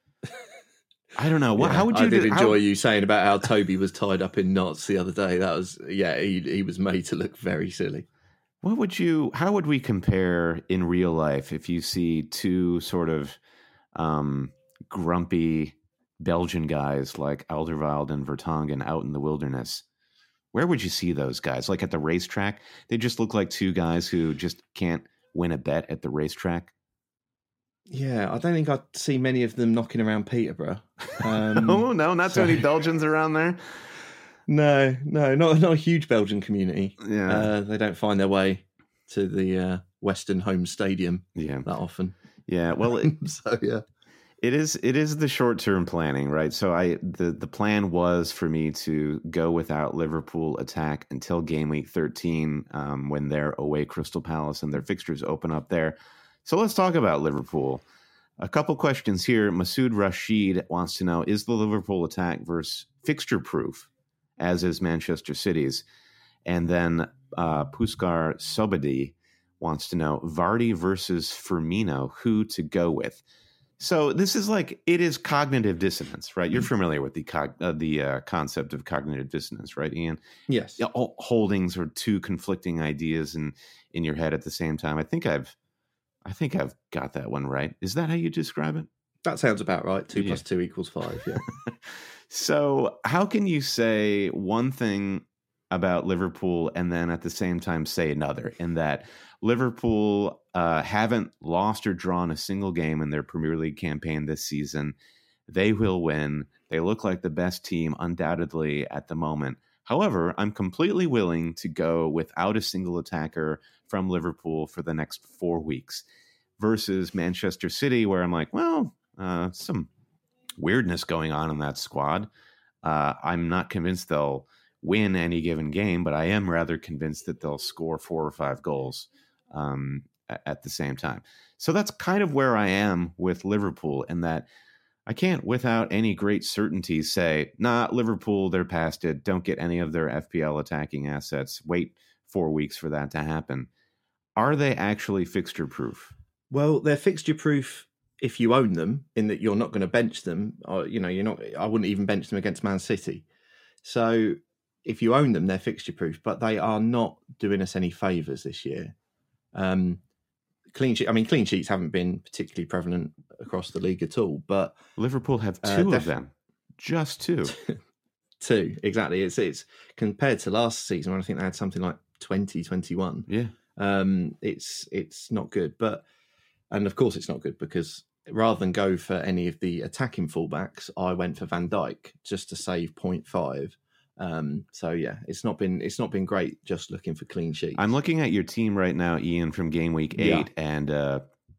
I don't know. What,
yeah,
how would you
I did
do,
enjoy
how,
you saying about how Toby was tied up in knots the other day. That was, yeah, he, he was made to look very silly.
What would you, how would we compare in real life if you see two sort of um, grumpy Belgian guys like Alderweireld and Vertonghen out in the wilderness? Where would you see those guys? Like at the racetrack? They just look like two guys who just can't win a bet at the racetrack.
Yeah, I don't think I'd see many of them knocking around Peterborough. Um,
oh, no, not so many Belgians around there?
No, no, not, not a huge Belgian community.
Yeah,
uh, they don't find their way to the uh, Western Home Stadium
yeah.
that often.
Yeah, well, it,
so yeah.
It is it is the short-term planning, right? So I the, the plan was for me to go without Liverpool attack until game week thirteen um, when they're away Crystal Palace and their fixtures open up there. So let's talk about Liverpool. A couple questions here. Masood Rashid wants to know, is the Liverpool attack versus fixture-proof, as is Manchester City's? And then uh, Puskar Sobadi wants to know, Vardy versus Firmino, who to go with? So this is like, it is cognitive dissonance, right? You're familiar with the cog, uh, the uh, concept of cognitive dissonance, right, Ian?
Yes.
Yeah, all holdings or two conflicting ideas in, in your head at the same time. I think I've, I think I've got that one right. Is that how you describe it?
That sounds about right. Two
yeah.
plus two equals five. Yeah.
So how can you say one thing about Liverpool and then at the same time say another, in that Liverpool uh, haven't lost or drawn a single game in their Premier League campaign this season. They will win. They look like the best team undoubtedly at the moment. However, I'm completely willing to go without a single attacker from Liverpool for the next four weeks versus Manchester City, where I'm like, well, uh, some weirdness going on in that squad. Uh, I'm not convinced they'll win any given game, but I am rather convinced that they'll score four or five goals um, at the same time. So that's kind of where I am with Liverpool, in that I can't without any great certainty say, nah, Liverpool, they're past it. Don't get any of their F P L attacking assets. Wait four weeks for that to happen. Are they actually fixture proof?
Well, they're fixture proof if you own them, in that you're not going to bench them. Or, you know, you're not, I wouldn't even bench them against Man City. So if you own them, they're fixture proof, but they are not doing us any favours this year. Um, clean sheet. I mean, clean sheets haven't been particularly prevalent across the league at all. But
Liverpool have two uh, def- of them, just two.
two, exactly. It's it's compared to last season when I think they had something like twenty, twenty-one.
Yeah,
um, it's it's not good. But and of course it's not good because rather than go for any of the attacking fullbacks, I went for Van Dijk just to save zero point five. Um, so yeah, it's not been it's not been great just looking for clean sheets.
I'm looking at your team right now, Ian, from game week eight, yeah. and uh,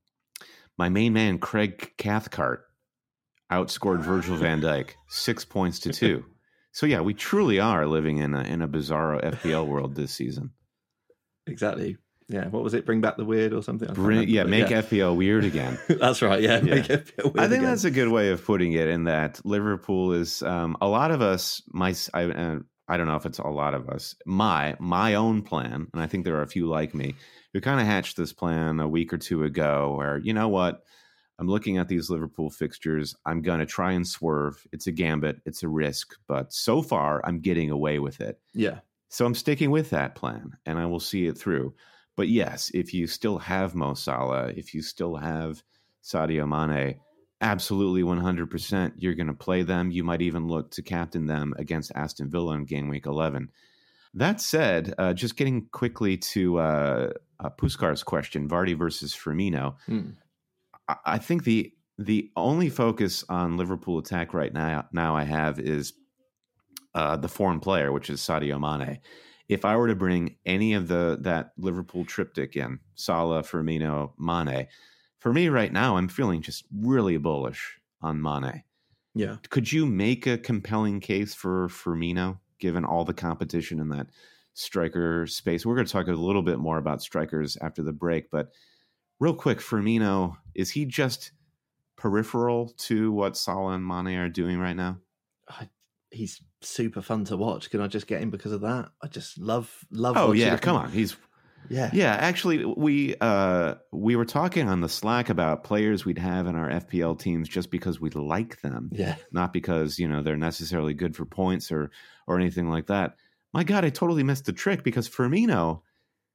my main man Craig Cathcart outscored Virgil van Dijk six points to two. So yeah, we truly are living in a in a bizarro F P L world this season.
Exactly. Yeah. What was it? Bring back the weird or something?
Bring, yeah, make yeah. F P L weird again.
That's right. Yeah, yeah. Make F P L weird
I think
again.
That's a good way of putting it. In that Liverpool is um, a lot of us. My I, uh, I don't know if it's a lot of us. My my own plan, and I think there are a few like me who kind of hatched this plan a week or two ago. Where, you know what, I'm looking at these Liverpool fixtures. I'm going to try and swerve. It's a gambit. It's a risk. But so far, I'm getting away with it.
Yeah.
So I'm sticking with that plan, and I will see it through. But yes, if you still have Mo Salah, if you still have Sadio Mane, absolutely one hundred percent you're going to play them. You might even look to captain them against Aston Villa in game week eleven. That said, uh, just getting quickly to uh, uh, Puskar's question, Vardy versus Firmino, hmm. I-, I think the the only focus on Liverpool attack right now, now I have is uh, the foreign player, which is Sadio Mane. If I were to bring any of the that Liverpool triptych in, Salah, Firmino, Mane, for me right now, I'm feeling just really bullish on Mane.
Yeah.
Could you make a compelling case for Firmino, given all the competition in that striker space? We're going to talk a little bit more about strikers after the break, but real quick, Firmino, is he just peripheral to what Salah and Mane are doing right now?
I, he's super fun to watch. Can I just get him because of that? I just love love.
Oh yeah,
him.
come on, he's
yeah
yeah. Actually, we uh, we were talking on the Slack about players we'd have in our F P L teams just because we like them,
yeah,
not because you know they're necessarily good for points or or anything like that. My God, I totally missed the trick because Firmino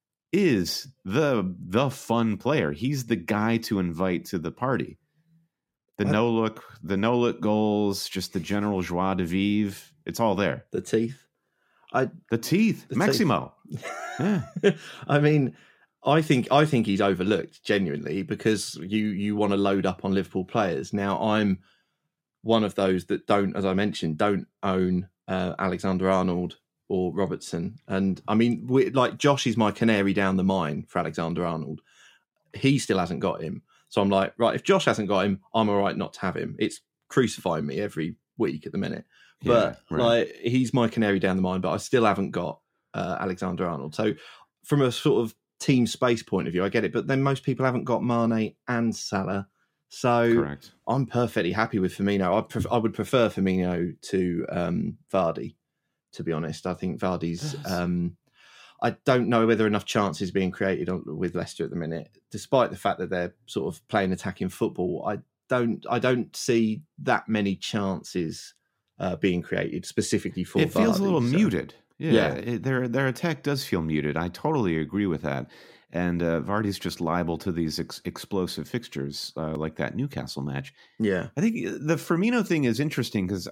is the the fun player. He's the guy to invite to the party. The
I,
no look, the no look goals, just the general joie de vivre. It's all there.
The teeth. I
the teeth. The Maximo.
Teeth.
Yeah.
I mean, I think I think he's overlooked genuinely because you you want to load up on Liverpool players. Now I'm one of those that don't, as I mentioned, don't own uh, Alexander Arnold or Robertson. And I mean, we, like Josh is my canary down the mine for Alexander Arnold. He still hasn't got him. So I'm like, right, if Josh hasn't got him, I'm all right not to have him. It's crucifying me every week at the minute.
Yeah,
but
right.
like, he's my canary down the mine, but I still haven't got uh, Alexander Arnold. So from a sort of team space point of view, I get it. But then most people haven't got Mane and Salah. So
Correct.
I'm perfectly happy with Firmino. I, pref- I would prefer Firmino to um, Vardy, to be honest. I think Vardy's... Um, I don't know whether enough chances are being created on, with Leicester at the minute, despite the fact that they're sort of playing attacking football. I don't, I don't see that many chances uh, being created specifically for.
It feels
Vardy,
a little
so.
muted. Yeah,
yeah.
It, their their attack does feel muted. I totally agree with that. And uh, Vardy's just liable to these ex- explosive fixtures uh, like that Newcastle match.
Yeah,
I think the Firmino thing is interesting because.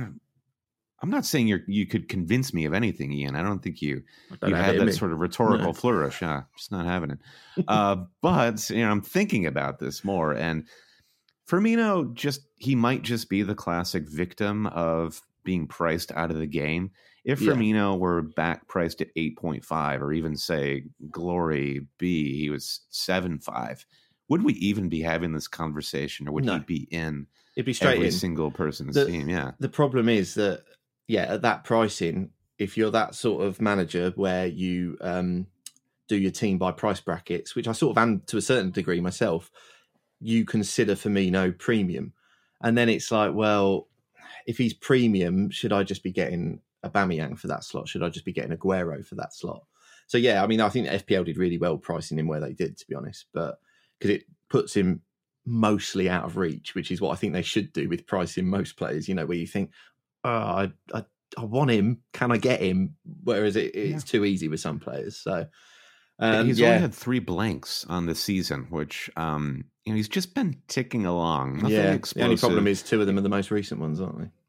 I'm not saying you you could convince me of anything, Ian. I don't think you
don't
you
have
have
it in
that
me.
sort of rhetorical
No.
flourish. Yeah, just not having it. Uh, but you know, I'm thinking about this more, and Firmino just he might just be the classic victim of being priced out of the game. If
Yeah.
Firmino were back priced at eight point five, or even say Glory B, he was seven point five. Would we even be having this conversation, or would
No.
he be in
it'd be straight
every
in.
single person's
The-
team? Yeah.
The problem is that, yeah, at that pricing, if you're that sort of manager where you um, do your team by price brackets, which I sort of am to a certain degree myself, you consider Firmino premium. And then it's like, well, if he's premium, should I just be getting Aubameyang for that slot? Should I just be getting Aguero for that slot? So, yeah, I mean, I think F P L did really well pricing him where they did, to be honest, but because it puts him mostly out of reach, which is what I think they should do with pricing most players, you know, where you think, oh, I, I, I want him. Can I get him? Whereas it, it's too easy with some players. So um,
he's
yeah.
only had three blanks on the season, which um, you know he's just been ticking along. Nothing
yeah.
explosive.
The only problem is two of them are the most recent ones, aren't they?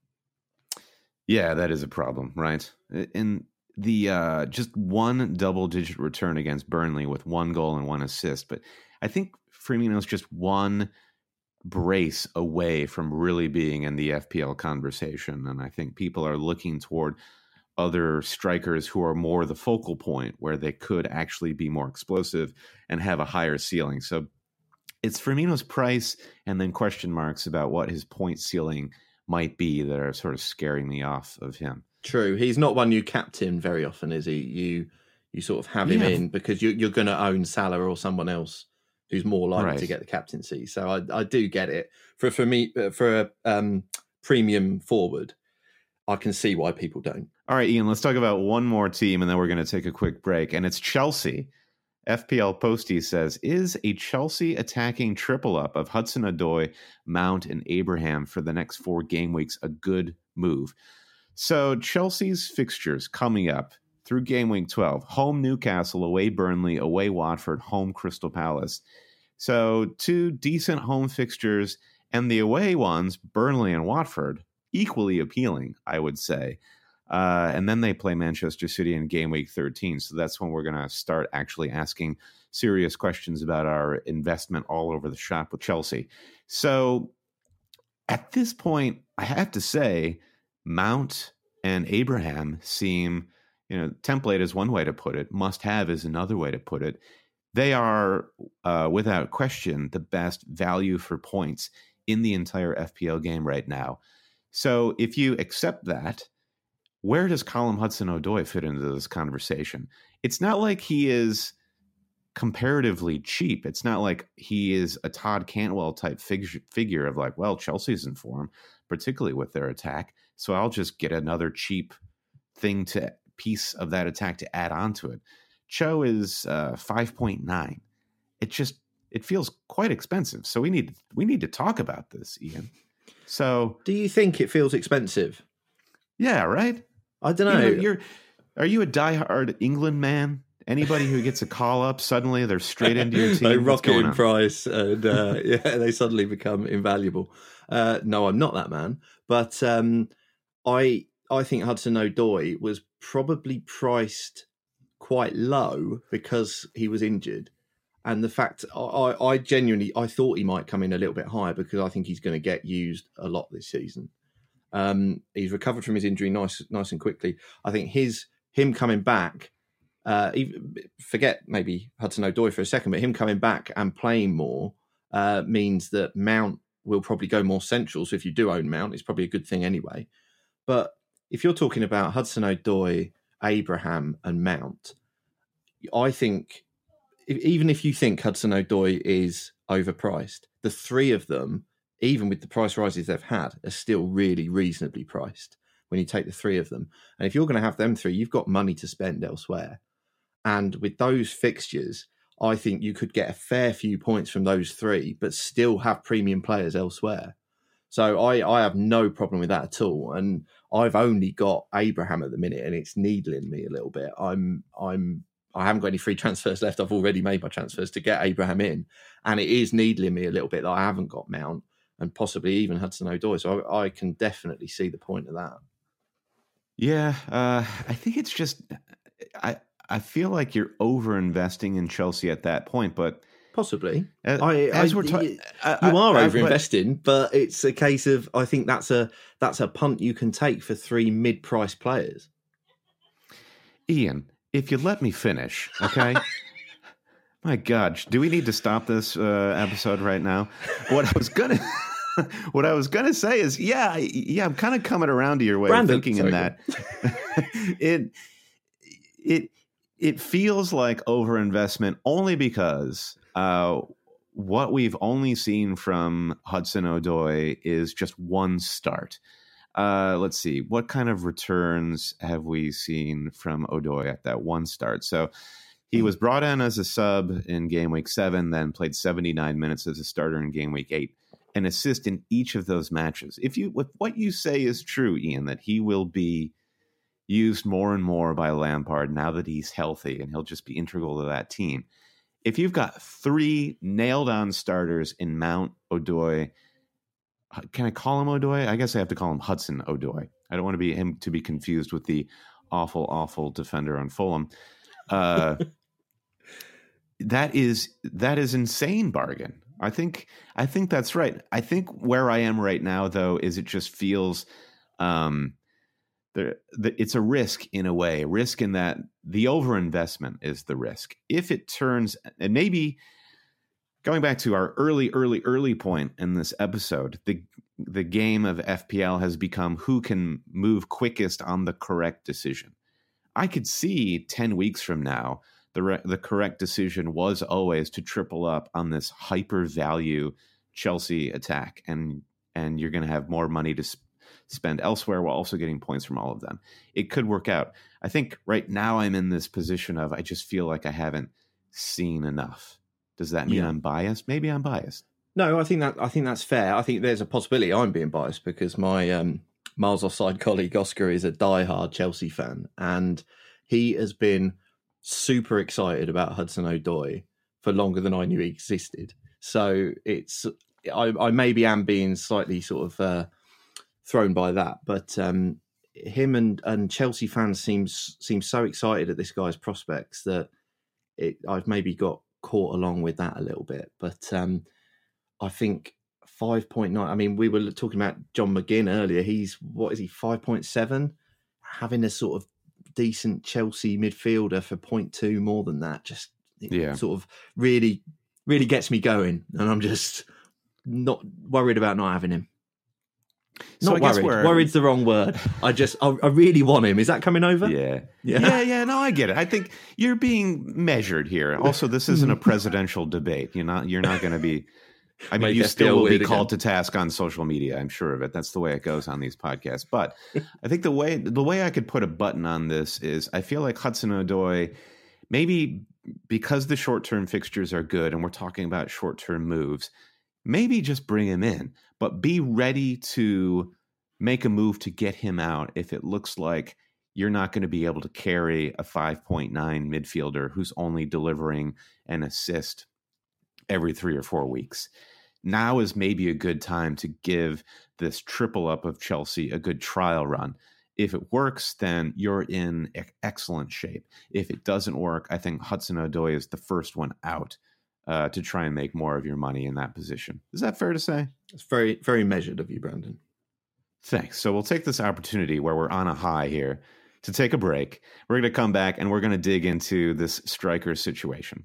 Yeah, that is a problem, right? In the uh, just one double-digit return against Burnley with one goal and one assist, but I think Firmino's just one brace away from really being in the F P L conversation, and I think people are looking toward other strikers who are more the focal point where they could actually be more explosive and have a higher ceiling. So it's Firmino's price and then question marks about what his point ceiling might be that are sort of scaring me off of him.
True. He's not one you captain very often, is he? You you sort of have him
Yeah.
in because you, you're going to own Salah or someone else who's more likely
Right.
to get the captaincy. So I, I do get it. For for me, for a um, premium forward, I can see why people don't.
All right, Ian, let's talk about one more team, and then we're going to take a quick break. And it's Chelsea. F P L Posty says, is a Chelsea attacking triple up of Hudson-Odoi, Mount, and Abraham for the next four game weeks a good move? So Chelsea's fixtures coming up through game week twelve. Home Newcastle, away Burnley, away Watford, home Crystal Palace. So two decent home fixtures, and the away ones, Burnley and Watford, equally appealing, I would say. Uh, and then they play Manchester City in game week thirteen. So that's when we're going to start actually asking serious questions about our investment all over the shop with Chelsea. So at this point, I have to say, Mount and Abraham seem, you know, template is one way to put it, must have is another way to put it. They are, uh, without question, the best value for points in the entire F P L game right now. So if you accept that, where does Callum Hudson-Odoi fit into this conversation? It's not like he is comparatively cheap. It's not like he is a Todd Cantwell type fig- figure of like, well, Chelsea's in form, particularly with their attack, so I'll just get another cheap thing to piece of that attack to add on to it. Cho is uh, five point nine. It just it feels quite expensive. So we need we need to talk about this, Ian. So
do you think it feels expensive?
Yeah, right.
I don't know.
You know you're are you a diehard England man? Anybody who gets a call up, suddenly they're straight into your team.
They rocket in price, and uh, yeah, they suddenly become invaluable. Uh, no, I'm not that man, but um, I I think Hudson-Odoi was probably priced quite low because he was injured, and the fact I, I genuinely I thought he might come in a little bit higher because I think he's going to get used a lot this season. Um, he's recovered from his injury nice, nice and quickly. I think his him coming back. Uh, even, forget maybe Hudson-Odoi for a second, but him coming back and playing more uh, means that Mount will probably go more central. So if you do own Mount, it's probably a good thing anyway. But if you're talking about Hudson-Odoi, Abraham and Mount, I think if, even if you think Hudson-Odoi is overpriced, the three of them, even with the price rises they've had, are still really reasonably priced when you take the three of them. And if you're going to have them three, you've got money to spend elsewhere. And with those fixtures, I think you could get a fair few points from those three, but still have premium players elsewhere. So I, I have no problem with that at all. And I've only got Abraham at the minute, and it's needling me a little bit. I'm I'm I haven't got any free transfers left. I've already made my transfers to get Abraham in, and it is needling me a little bit that I haven't got Mount and possibly even Hudson-Odoi. So I, I can definitely see the point of that.
Yeah, uh, I think it's just I. I feel like you're over investing in Chelsea at that point, but
possibly.
As,
I,
as
I,
we're talking,
you are over investing, but it's a case of I think that's a that's a punt you can take for three mid-price players.
Ian, if you let me finish, okay? My God, do we need to stop this uh, episode right now? What I was gonna. What I was gonna say is, yeah, yeah, I'm kind of coming around to your way
Brandon,
of thinking
sorry,
in that. it, it, it feels like overinvestment only because uh, what we've only seen from Hudson-Odoi is just one start. Uh, let's see, what kind of returns have we seen from Odoi at that one start? So he was brought in as a sub in game week seven, then played seventy-nine minutes as a starter in game week eight. An assist in each of those matches. If you, if what you say is true, Ian, that he will be used more and more by Lampard now that he's healthy and he'll just be integral to that team. If you've got three nailed on starters in Mount, Odoi, can I call him Odoi? I guess I have to call him Hudson-Odoi. I don't want to be him to be confused with the awful, awful defender on Fulham. Uh, that is that is insane bargain. I think I think that's right. I think where I am right now, though, is it just feels um, the, the, it's a risk in a way, a risk in that the overinvestment is the risk. If it turns, and maybe going back to our early, early, early point in this episode, the the game of F P L has become who can move quickest on the correct decision. I could see ten weeks from now, the re- the correct decision was always to triple up on this hyper value Chelsea attack, and and you're going to have more money to sp- spend elsewhere while also getting points from all of them. It could work out. I think right now I'm in this position of I just feel like I haven't seen enough. Does that mean yeah. I'm biased? Maybe I'm biased.
No, I think that I think that's fair. I think there's a possibility I'm being biased because my um, Miles Offside colleague Oscar is a diehard Chelsea fan, and he has been super excited about Hudson-Odoi for longer than I knew he existed. So it's I, I maybe am being slightly sort of uh, thrown by that, but um, him and, and Chelsea fans seems seem so excited at this guy's prospects that it, I've maybe got caught along with that a little bit. But um, I think five point nine. I mean, we were talking about John McGinn earlier. He's what is he five point seven? having a sort of decent Chelsea midfielder for point two more than that just
yeah.
sort of really, really gets me going. And I'm just not worried about not having him.
So
Not
I guess
worried.
we're...
Worried's the wrong word. I just, I, I really want him. Is that coming over?
Yeah.
yeah.
Yeah, yeah. No, I get it. I think you're being measured here. Also, this isn't a presidential debate. You're not, you're not going to be, I mean,
Make
you
F P L
still will be
weird
called
again.
to task on social media. I'm sure of it. That's the way it goes on these podcasts. But I think the way, the way I could put a button on this is I feel like Hudson-Odoi, maybe because the short-term fixtures are good and we're talking about short-term moves, maybe just bring him in, but be ready to make a move to get him out if it looks like you're not going to be able to carry a five point nine midfielder who's only delivering an assist every three or four weeks. Now is maybe a good time to give this triple up of Chelsea a good trial run. If it works, then you're in excellent shape. If it doesn't work, I think Hudson-Odoi is the first one out uh, to try and make more of your money in that position. Is that fair to say?
It's very, very measured of you, Brandon.
Thanks. So we'll take this opportunity where we're on a high here to take a break. We're going to come back and we're going to dig into this striker situation.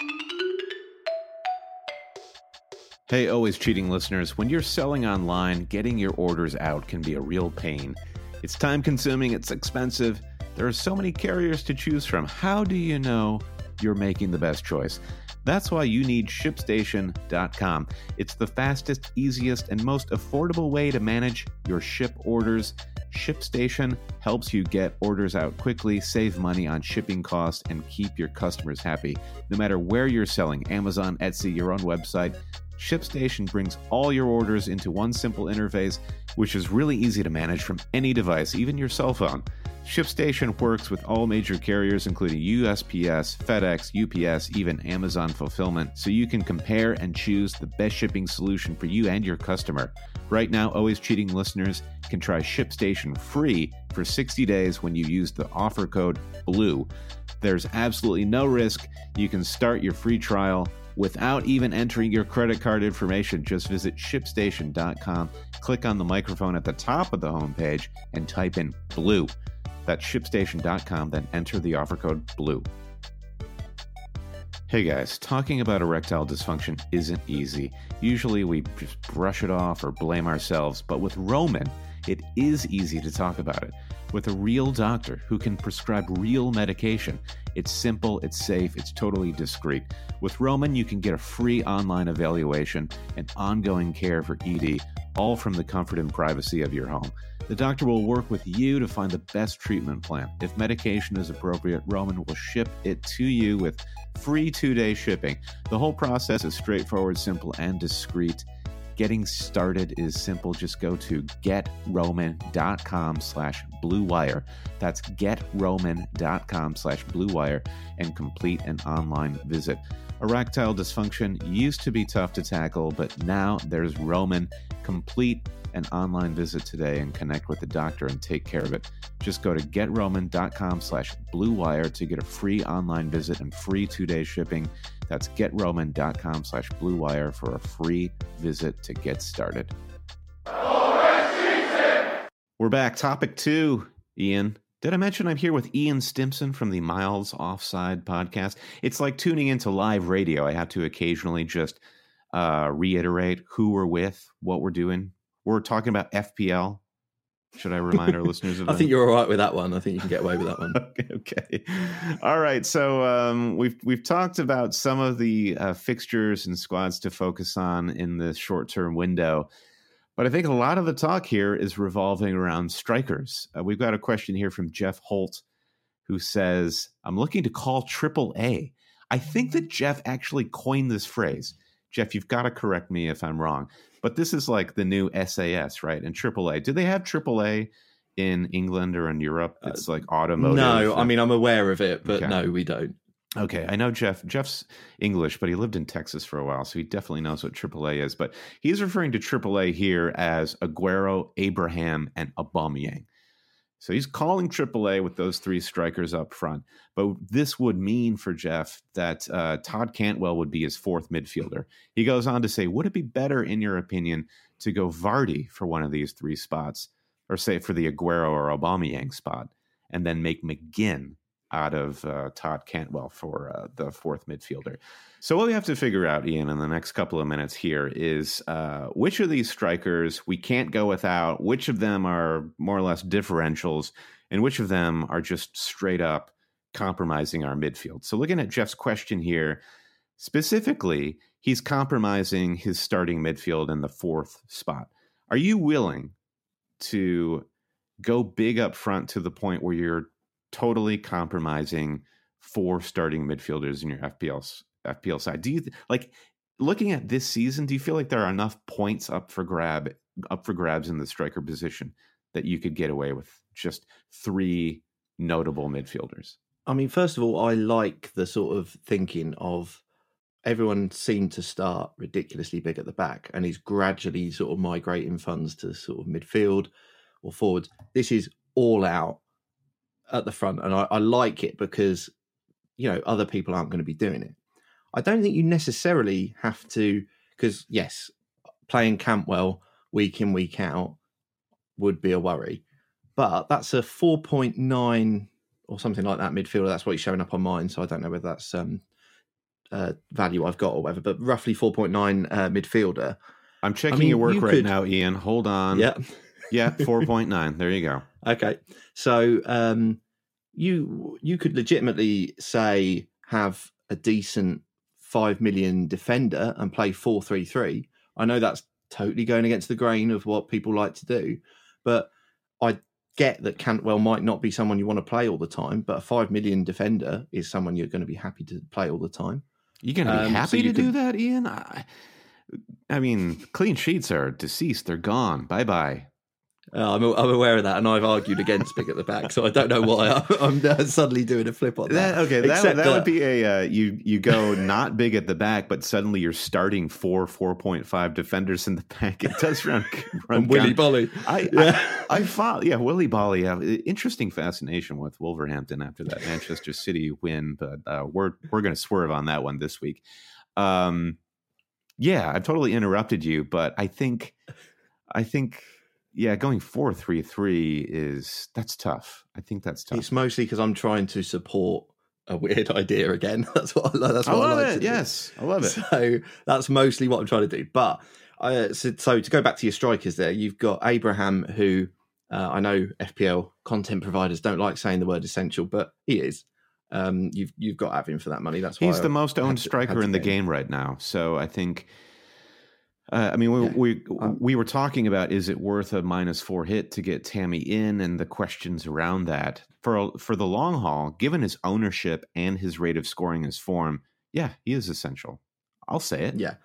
Hey, Always Cheating listeners, when you're selling online, getting your orders out can be a real pain. It's time consuming, it's expensive. There are so many carriers to choose from. How do you know you're making the best choice? That's why you need ShipStation dot com. It's the fastest, easiest, and most affordable way to manage your ship orders. ShipStation helps you get orders out quickly, save money on shipping costs, and keep your customers happy. No matter where you're selling, Amazon, Etsy, your own website, ShipStation brings all your orders into one simple interface, which is really easy to manage from any device, even your cell phone. ShipStation works with all major carriers, including U S P S, FedEx, U P S, even Amazon Fulfillment, so you can compare and choose the best shipping solution for you and your customer. Right now, Always Cheating listeners can try ShipStation free for sixty days when you use the offer code BLUE. There's absolutely no risk. You can start your free trial without even entering your credit card information. Just visit ShipStation dot com, click on the microphone at the top of the homepage, and type in BLUE. That's ShipStation dot com, then enter the offer code BLUE. Hey guys, talking about erectile dysfunction isn't easy. Usually we just brush it off or blame ourselves, but with Roman, it is easy to talk about it. With a real doctor who can prescribe real medication. It's simple, it's safe, it's totally discreet. With Roman, you can get a free online evaluation and ongoing care for E D, all from the comfort and privacy of your home. The doctor will work with you to find the best treatment plan. If medication is appropriate, Roman will ship it to you with free two-day shipping. The whole process is straightforward, simple, and discreet. Getting started is simple. Just go to getroman.com slash blue wire. That's getroman.com slash blue wire and complete an online visit. Erectile dysfunction used to be tough to tackle, but now there's Roman. Complete an online visit today and connect with the doctor and take care of it. Just go to getroman.com slash blue wire to get a free online visit and free two-day shipping. That's getroman.com slash blue wire for a free visit to get started. We're back. Topic two, Ian. Did I mention I'm here with Ian Stimson from the Miles Offside podcast? It's like tuning into live radio. I have to occasionally just uh, reiterate who we're with, what we're doing. We're talking about F P L. Should I remind our listeners of that?
I think you're all right with that one. I think you can get away with that one.
okay, okay. All right. So um, we've we've talked about some of the uh, fixtures and squads to focus on in the short-term window. But I think a lot of the talk here is revolving around strikers. Uh, we've got a question here from Jeff Holt, who says, I'm looking to call triple A. I think that Jeff actually coined this phrase. Jeff, you've got to correct me if I'm wrong. But this is like the new S A S, right? And triple A. Do they have triple A in England or in Europe? It's like automotive.
No, I mean, I'm aware of it, but
Okay.
no, we don't.
Okay, I know Jeff. Jeff's English, but he lived in Texas for a while, so he definitely knows what triple A is. But he's referring to triple A here as Aguero, Abraham, and Aubameyang. So he's calling triple A with those three strikers up front. But this would mean for Jeff that uh, Todd Cantwell would be his fourth midfielder. He goes on to say, would it be better, in your opinion, to go Vardy for one of these three spots? or say for the Aguero or Aubameyang spot, and then make McGinn out of uh, Todd Cantwell for uh, the fourth midfielder. So what we have to figure out, Ian, in the next couple of minutes here is uh, which of these strikers we can't go without, which of them are more or less differentials, and which of them are just straight up compromising our midfield. So looking at Jeff's question here, specifically, he's compromising his starting midfield in the fourth spot. Are you willing to go big up front to the point where you're totally compromising four starting midfielders in your F P L F P L side? Do you like looking at this season? Do you feel like there are enough points up for grab up for grabs in the striker position that you could get away with just three notable midfielders?
I mean, first of all, I like the sort of thinking of everyone seemed to start ridiculously big at the back, and he's gradually sort of migrating funds to sort of midfield or forwards. This is all out at the front, and I, I like it because, you know, other people aren't going to be doing it. I don't think you necessarily have to, because yes, playing Cantwell week in, week out would be a worry, but that's a four point nine or something like that midfielder. That's what he's showing up on mine, so I don't know whether that's um, uh, value I've got or whatever, but roughly four point nine uh, midfielder.
I'm checking
I mean,
your work
you
right
could...
now, Ian. Hold on.
Yeah.
Yeah, four point nine. There you go.
Okay. So um, you you could legitimately say have a decent five million defender and play four three three. I know that's totally going against the grain of what people like to do, but I get that Cantwell might not be someone you want to play all the time, but a five million defender is someone you're going to be happy to play all the time.
You're going to be um, happy so to could... do that, Ian? I, I mean, clean sheets are deceased. They're gone. Bye-bye.
Uh, I'm, I'm aware of that, and I've argued against big at the back, so I don't know why I'm, I'm uh, suddenly doing a flip on that.
that okay, that, that, that would be a uh, you. You go not big at the back, but suddenly you're starting four four point five defenders in the back. It does run. run
Willy Bolly.
I, yeah. I I thought yeah, Willy Bolly. Yeah, interesting fascination with Wolverhampton after that Manchester City win, but uh, we're we're going to swerve on that one this week. Um, yeah, I've totally interrupted you, but I think I think. Yeah, going four three three is that's tough. I think that's tough.
It's mostly because I'm trying to support a weird idea again. That's what I, that's what I,
love
I like
it.
to do.
Yes, I love it.
So that's mostly what I'm trying to do. But uh, so, so to go back to your strikers, there you've got Abraham, who uh, I know F P L content providers don't like saying the word essential, but he is. Um, you've you've got to have him for that money. That's why
he's
I
the most owned
to,
striker in the game right now. So I think. Uh, I mean, we,
yeah.
we we were talking about, is it worth a minus four hit to get Tammy in, and the questions around that for for the long haul, given his ownership and his rate of scoring, his form. Yeah, he is essential. I'll say it.
Yeah,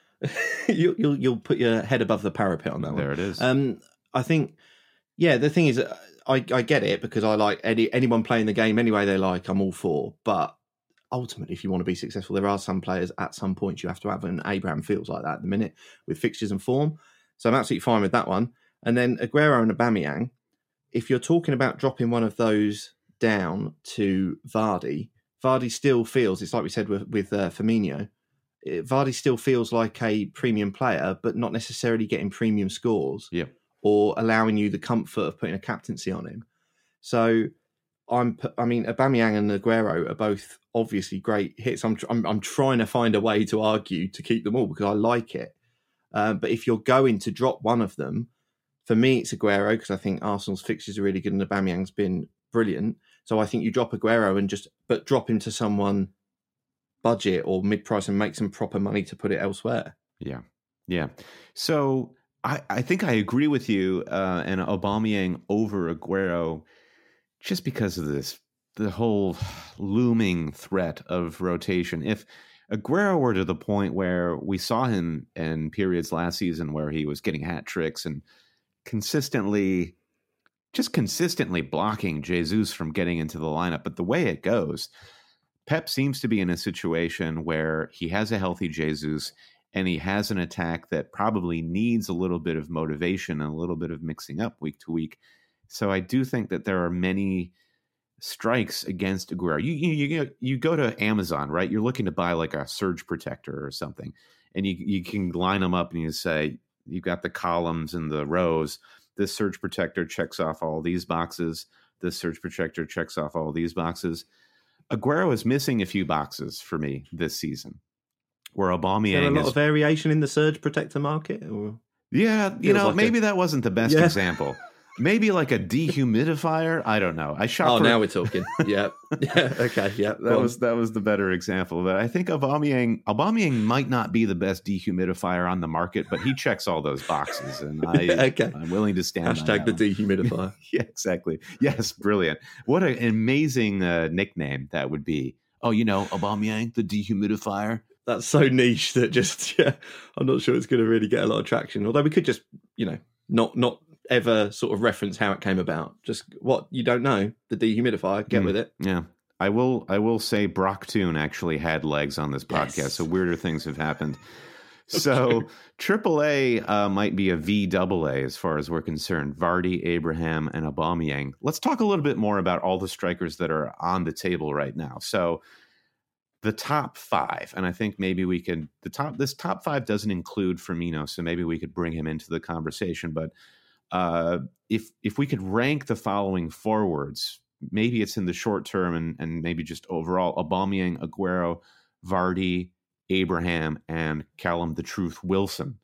you, you'll you'll put your head above the parapet on that one.
There it is.
Um, I think, yeah, the thing is, I I get it because I like any anyone playing the game any way they like. I'm all for, but. Ultimately, if you want to be successful, there are some players at some point you have to have, and Abraham feels like that at the minute with fixtures and form. So I'm absolutely fine with that one. And then Aguero and Aubameyang, if you're talking about dropping one of those down to Vardy, Vardy still feels, it's like we said with, with uh, Firmino, it, Vardy still feels like a premium player, but not necessarily getting premium scores
yeah.
or allowing you the comfort of putting a captaincy on him. So I'm, I mean, Aubameyang and Aguero are both obviously great hits. I'm, I'm, I'm trying to find a way to argue to keep them all because I like it. Uh, but if you're going to drop one of them, for me, it's Aguero because I think Arsenal's fixtures are really good and Aubameyang's been brilliant. So I think you drop Aguero and just, but drop him to someone budget or mid-price and make some proper money to put it elsewhere.
Yeah, yeah. So I, I think I agree with you uh, and Aubameyang over Aguero. Just because of this, the whole looming threat of rotation. If Aguero were to the point where we saw him in periods last season where he was getting hat tricks and consistently, just consistently blocking Jesus from getting into the lineup. But the way it goes, Pep seems to be in a situation where he has a healthy Jesus and he has an attack that probably needs a little bit of motivation and a little bit of mixing up week to week. So I do think that there are many strikes against Aguero. You, you you you go to Amazon, right? You're looking to buy like a surge protector or something, and you you can line them up and you say you've got the columns and the rows, this surge protector checks off all these boxes. This surge protector checks off all these boxes. Aguero is missing a few boxes for me this season. Where Aubameyang
is there a lot
is,
of variation in the surge protector market? Or?
Yeah, you know,
like
maybe
a,
that wasn't the best yeah. example. Maybe like a dehumidifier. I don't know. I shop.
Oh,
for,
now we're talking. Yeah, yeah. Okay, yeah.
That was that was the better example. But I think Aubameyang Aubameyang might not be the best dehumidifier on the market, but he checks all those boxes, and I okay. I'm willing to stand.
Hashtag the dehumidifier.
Yeah, exactly. Yes, brilliant. What an amazing uh, nickname that would be. Oh, you know, Aubameyang, the dehumidifier.
That's so niche that just yeah, I'm not sure it's going to really get a lot of traction. Although we could just, you know, not not ever sort of reference how it came about. Just what you don't know, the dehumidifier. Get mm, with it.
Yeah, I will. I will say Brock Toon actually had legs on this podcast, yes. So weirder things have happened. So Triple A uh, might be a V double A as far as we're concerned. Vardy, Abraham, and Aubameyang. Let's talk a little bit more about all the strikers that are on the table right now. So. The top five, and I think maybe we could, the top, this top five doesn't include Firmino, so maybe we could bring him into the conversation. But uh, if if we could rank the following forwards, maybe it's in the short term and, and maybe just overall, Aubameyang, Aguero, Vardy, Abraham, and Callum the Truth Wilson.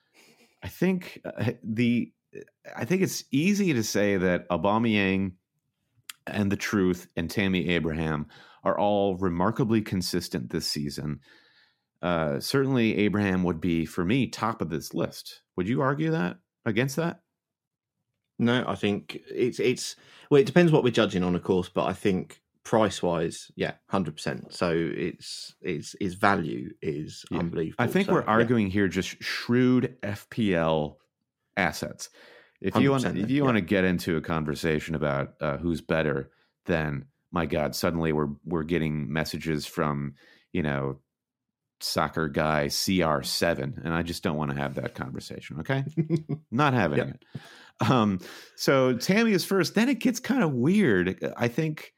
I think uh, the, I think it's easy to say that Aubameyang and the Truth and Tammy Abraham are all remarkably consistent this season. Uh, certainly, Abraham would be, for me, top of this list. Would you argue that against that?
No, I think it's it's well, it depends what we're judging on, of course, but I think price wise, yeah, one hundred percent. So it's it's his value is yeah. unbelievable.
I think
so,
we're arguing
yeah.
here just shrewd F P L assets. If you want, if you yeah. want to get into a conversation about uh, who's better, then my God, suddenly we're we're getting messages from, you know, soccer guy C R seven, and I just don't want to have that conversation. Okay, not having yep. it. Um, so Tammy is first. Then it gets kind of weird. I think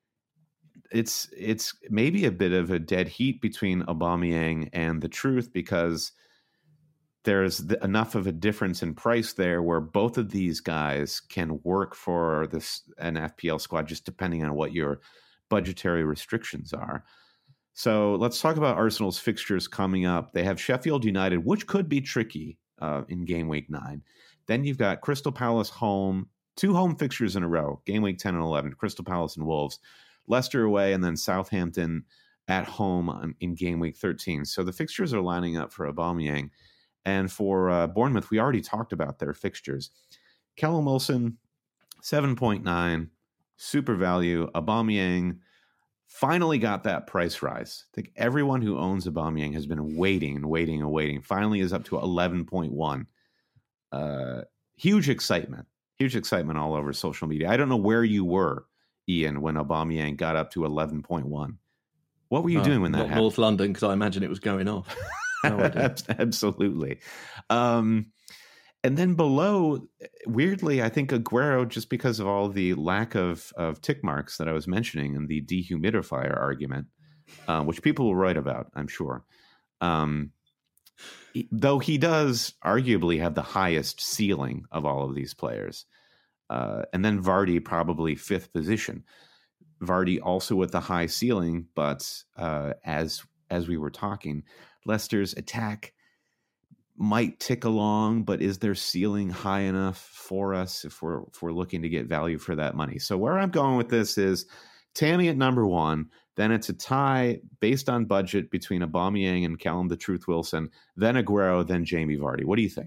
it's it's maybe a bit of a dead heat between Aubameyang and the Truth because there's the, enough of a difference in price there where both of these guys can work for this an F P L squad, just depending on what your budgetary restrictions are. So let's talk about Arsenal's fixtures coming up. They have Sheffield United, which could be tricky uh, in game week nine. Then you've got Crystal Palace home, two home fixtures in a row, game week ten and eleven, Crystal Palace and Wolves, Leicester away, and then Southampton at home in game week thirteen. So the fixtures are lining up for Aubameyang. And for uh, Bournemouth, we already talked about their fixtures. Callum Wilson, seven point nine, super value. Aubameyang finally got that price rise. I think everyone who owns Aubameyang has been waiting and waiting and waiting. Finally is up to eleven point one. Uh, huge excitement. Huge excitement all over social media. I don't know where you were, Ian, when Aubameyang got up to eleven point one. What were you uh, doing when that happened?
North London, because I imagine it was going off. No
Absolutely. Um, and then below, weirdly, I think Aguero, just because of all the lack of, of tick marks that I was mentioning and the dehumidifier argument, uh, which people will write about, I'm sure. Um, he, though he does arguably have the highest ceiling of all of these players. Uh, and then Vardy, probably fifth position. Vardy also with the high ceiling, but uh, as as we were talking, Leicester's attack might tick along, but is their ceiling high enough for us if we're if we're looking to get value for that money? So where I'm going with this is Tammy at number one, then it's a tie based on budget between Aubameyang and Callum the Truth Wilson, then Aguero, then Jamie Vardy. What do you think?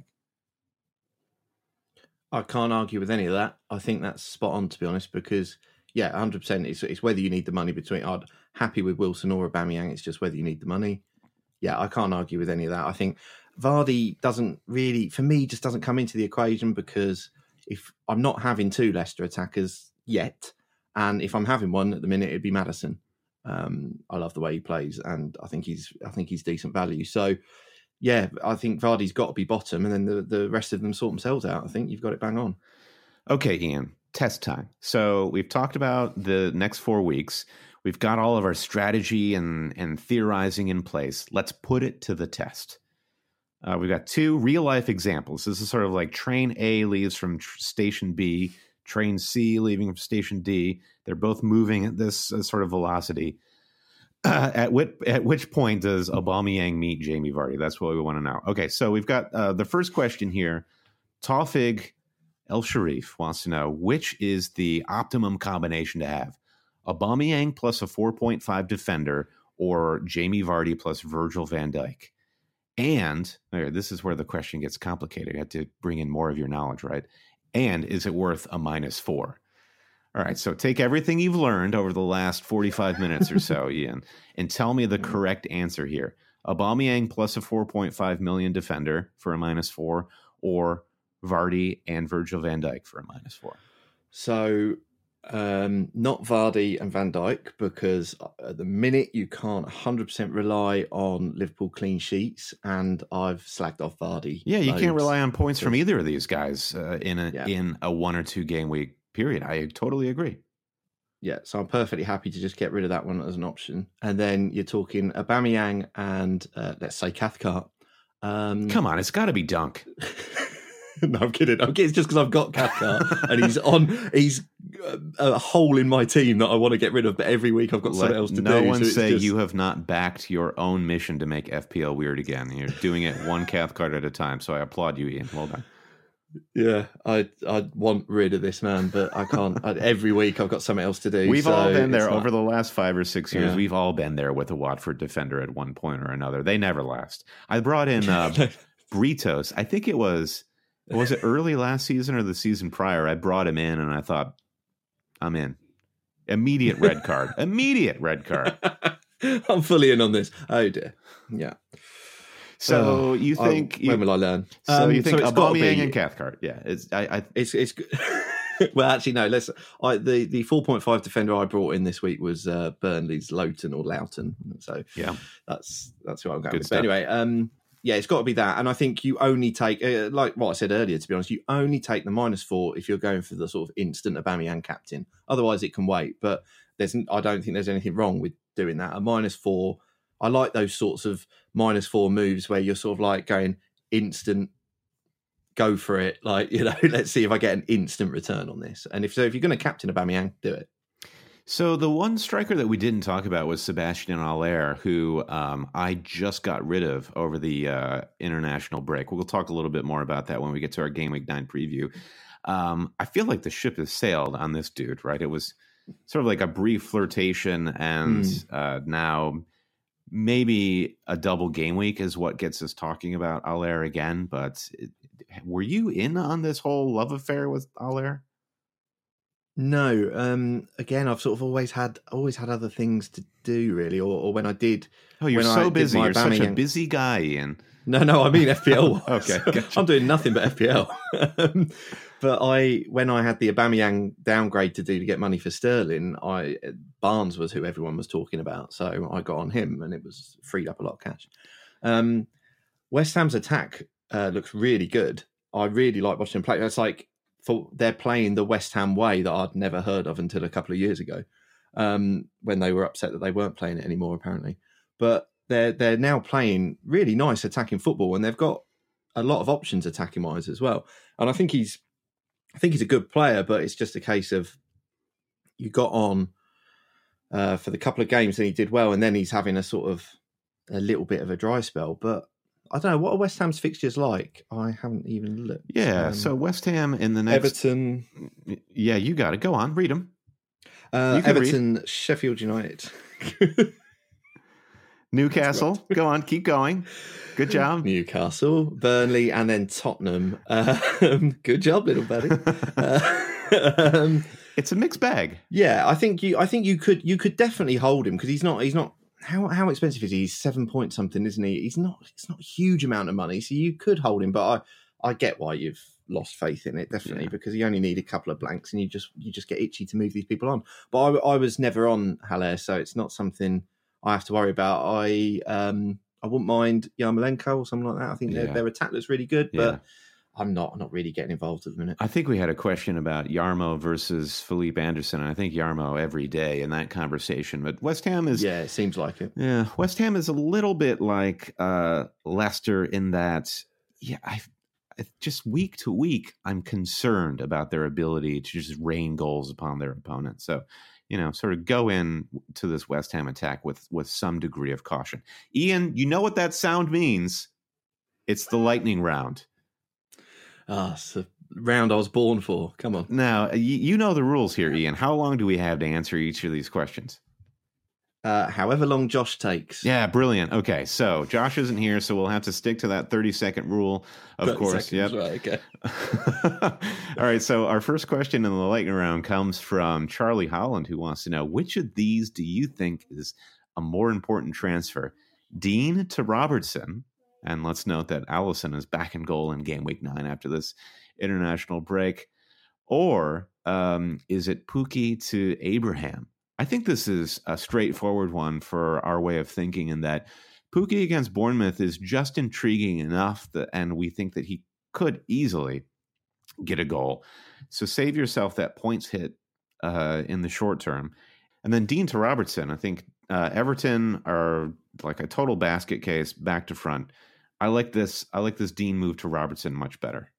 I can't argue with any of that. I think that's spot on, to be honest, because yeah, one hundred percent. It's, it's whether you need the money between. I'm happy with Wilson or Aubameyang. It's just whether you need the money. Yeah, I can't argue with any of that. I think Vardy doesn't really, for me, just doesn't come into the equation because if I'm not having two Leicester attackers yet, and if I'm having one at the minute, it'd be Maddison. Um, I love the way he plays, and I think he's, I think he's decent value. So, yeah, I think Vardy's got to be bottom, and then the, the rest of them sort themselves out. I think you've got it bang on.
Okay, Ian, test time. So we've talked about the next four weeks. We've got all of our strategy and, and theorizing in place. Let's put it to the test. Uh, we've got two real life examples. This is sort of like train A leaves from tr- station B, train C leaving from station D. They're both moving at this uh, sort of velocity. Uh, at which at which point does Aubameyang meet Jamie Vardy? That's what we want to know. Okay, so we've got uh, the first question here. Tawfig El Sharif wants to know, which is the optimum combination to have? Aubameyang plus a four point five defender, or Jamie Vardy plus Virgil van Dijk? And this is where the question gets complicated. I have to bring in more of your knowledge, right? And is it worth a minus four? All right, so take everything you've learned over the last forty-five minutes or so, Ian, and tell me the correct answer here. Aubameyang plus a four point five million defender for a minus four, or Vardy and Virgil van Dijk for a minus four?
So um, not Vardy and Van Dijk, because at the minute you can't one hundred percent rely on Liverpool clean sheets, and I've slagged off Vardy.
Yeah, you
loads.
can't rely on points from either of these guys uh, in a
Yeah.
in a one or two game week period. I totally agree.
Yeah, so I'm perfectly happy to just get rid of that one as an option. And then you're talking Aubameyang and uh, let's say Cathcart. Um,
Come on, it's got to be Dunk.
No, I'm kidding. I'm kidding. It's just because I've got Cathcart and he's on. He's a, a hole in my team that I want to get rid of. But every week I've got
Let
something else to
no
do.
No one
so
say
just...
you have not backed your own mission to make F P L weird again. You're doing it one Cathcart at a time. So I applaud you, Ian. Well done.
Yeah, I I want rid of this man, but I can't. I, every week I've got something else to do.
We've
so
all been there
like,
over the last five or six years.
Yeah.
We've all been there with a Watford defender at one point or another. They never last. I brought in uh, Britos. I think it was, was it early last season or the season prior? I brought him in and I thought, I'm in. Immediate red card. Immediate red card.
I'm fully in on this. Oh dear. Yeah.
So
uh,
you think
I,
you,
when will I learn?
So
um,
you think
so
Aubameyang and Cathcart? Yeah, it's I. I
it's it's. Well, actually, no. Let's. I the the four point five defender I brought in this week was uh, Burnley's Loughton or Loughton. So
yeah,
that's that's who I'm going
Good
with.
stuff.
But anyway, um, yeah, it's got to be that. And I think you only take, uh, like what I said earlier, to be honest, you only take the minus four if you're going for the sort of instant Aubameyang captain. Otherwise, it can wait. But there's, I don't think there's anything wrong with doing that. A minus four. I like those sorts of minus four moves where you're sort of like going instant, go for it. Like, you know, let's see if I get an instant return on this. And if so, if you're going to captain Aubameyang, do it.
So the one striker that we didn't talk about was Sebastian Haller, who um, I just got rid of over the uh, international break. We'll talk a little bit more about that when we get to our Game Week nine preview. Um, I feel like the ship has sailed on this dude, right? It was sort of like a brief flirtation, and mm. uh, now maybe a double game week is what gets us talking about Haller again. But it, were you in on this whole love affair with Haller?
No. Um, again, I've sort of always had always had other things to do, really. Or, or when I did,
oh, you're so busy. You're such a busy guy, Ian.
No, no, I mean F P L.
Okay, gotcha.
I'm doing nothing but F P L. um, but I, when I had the Aubameyang downgrade to do to get money for Sterling, I Barnes was who everyone was talking about, so I got on him, and it was freed up a lot of cash. Um, West Ham's attack uh, looks really good. I really like watching them play. It's like for they're playing the West Ham way that I'd never heard of until a couple of years ago, um, when they were upset that they weren't playing it anymore, apparently. But they're they're now playing really nice attacking football, and they've got a lot of options attacking wise as well. And I think he's I think he's a good player, but it's just a case of you got on uh, for the couple of games and he did well, and then he's having a sort of a little bit of a dry spell. But I don't know, what are West Ham's fixtures like? I haven't even looked.
Yeah,
um,
so West Ham in the next...
Everton.
Yeah, you got it. Go on, read them.
Uh, Everton, read. Sheffield United.
Newcastle. Go on, keep going. Good job.
Newcastle, Burnley, and then Tottenham. Um, good job, little buddy. Uh, um,
it's a mixed bag.
Yeah, I think you. I think you could. You could definitely hold him because he's not. He's not. How how expensive is he? He's seven point something, isn't he? He's not. It's not a huge amount of money, so you could hold him. But I, I get why you've lost faith in it, definitely, yeah. because you only need a couple of blanks, and you just you just get itchy to move these people on. But I, I was never on Haller, so it's not something I have to worry about. I um. I wouldn't mind Yarmolenko or something like that. I think yeah. their, their attack looks really good, but I'm not I'm not really getting involved at the minute.
I think we had a question about Yarmo versus Philippe Anderson, and I think Yarmo every day in that conversation. But West Ham is...
Yeah, it seems like it.
Yeah, West Ham is a little bit like uh, Leicester in that, yeah, I just week to week, I'm concerned about their ability to just rain goals upon their opponent. So, you know, sort of go in to this West Ham attack with, with some degree of caution. Ian, you know what that sound means. It's the lightning round.
Ah, oh, it's the round I was born for. Come on.
Now, you, you know the rules here, Ian. How long do we have to answer each of these questions?
Uh, however long Josh takes.
Yeah, brilliant. Okay, so Josh isn't here, so we'll have to stick to that thirty-second rule, of course.
Yep. Right, okay.
All right, so our first question in the lightning round comes from Charlie Holland, who wants to know, which of these do you think is a more important transfer? Dean to Robertson, and let's note that Allison is back in goal in game week nine after this international break, or um, is it Pukki to Abraham? I think this is a straightforward one for our way of thinking, in that Pukki against Bournemouth is just intriguing enough that, and we think that he could easily get a goal. So save yourself that points hit uh, in the short term. And then Dean to Robertson, I think uh, Everton are like a total basket case back to front. I like this. I like this Dean move to Robertson much better.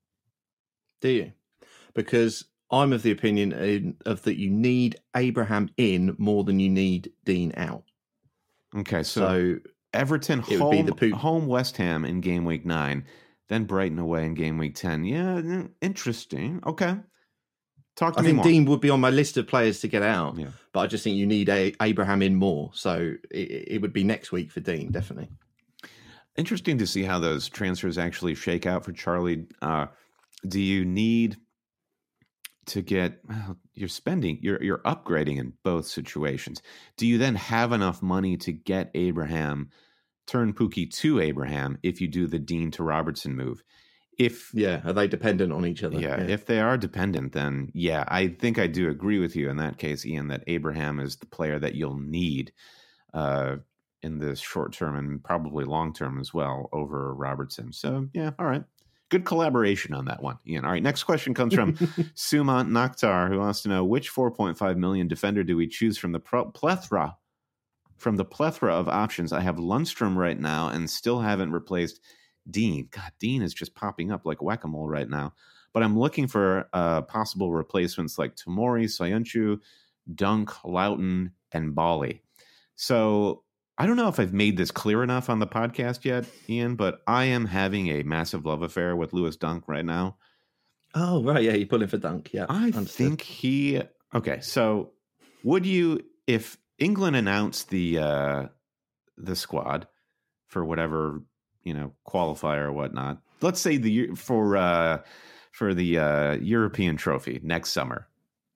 Do you? Because I'm of the opinion in, of that you need Abraham in more than you need Dean out.
Okay, so,
so
Everton home, home West Ham in game week nine, then Brighton away in game week ten. Yeah, interesting. Okay. Talk to
I
me
think
more.
Dean would be on my list of players to get out,
yeah.
but I just think you need a, Abraham in more. So it, it would be next week for Dean, definitely.
Interesting to see how those transfers actually shake out for Charlie. Uh, do you need to get, well, you're spending, you're you're upgrading in both situations. Do you then have enough money to get Abraham, turn Pukki to Abraham if you do the Dean to Robertson move? If
yeah, are they dependent on each other?
Yeah,
yeah,
if they are dependent, then yeah, I think I do agree with you in that case, Ian, that Abraham is the player that you'll need uh, in the short term and probably long term as well over Robertson. So yeah, all right. Good collaboration on that one, Ian. All right, next question comes from Sumant Nakhtar, who wants to know, which four point five million defender do we choose from the pro- plethora from the plethora of options? I have Lundstrom right now and still haven't replaced Dean. God, Dean is just popping up like whack-a-mole right now. But I'm looking for uh, possible replacements like Tomori, Soyuncu, Dunk, Loughton, and Bali. So I don't know if I've made this clear enough on the podcast yet, Ian, but I am having a massive love affair with Lewis Dunk right now.
Oh, right. Yeah, you're pulling for Dunk. Yeah.
I understood. think he... Okay, so would you, if England announced the uh, the squad for whatever, you know, qualifier or whatnot, let's say the for uh, for the uh, European trophy next summer,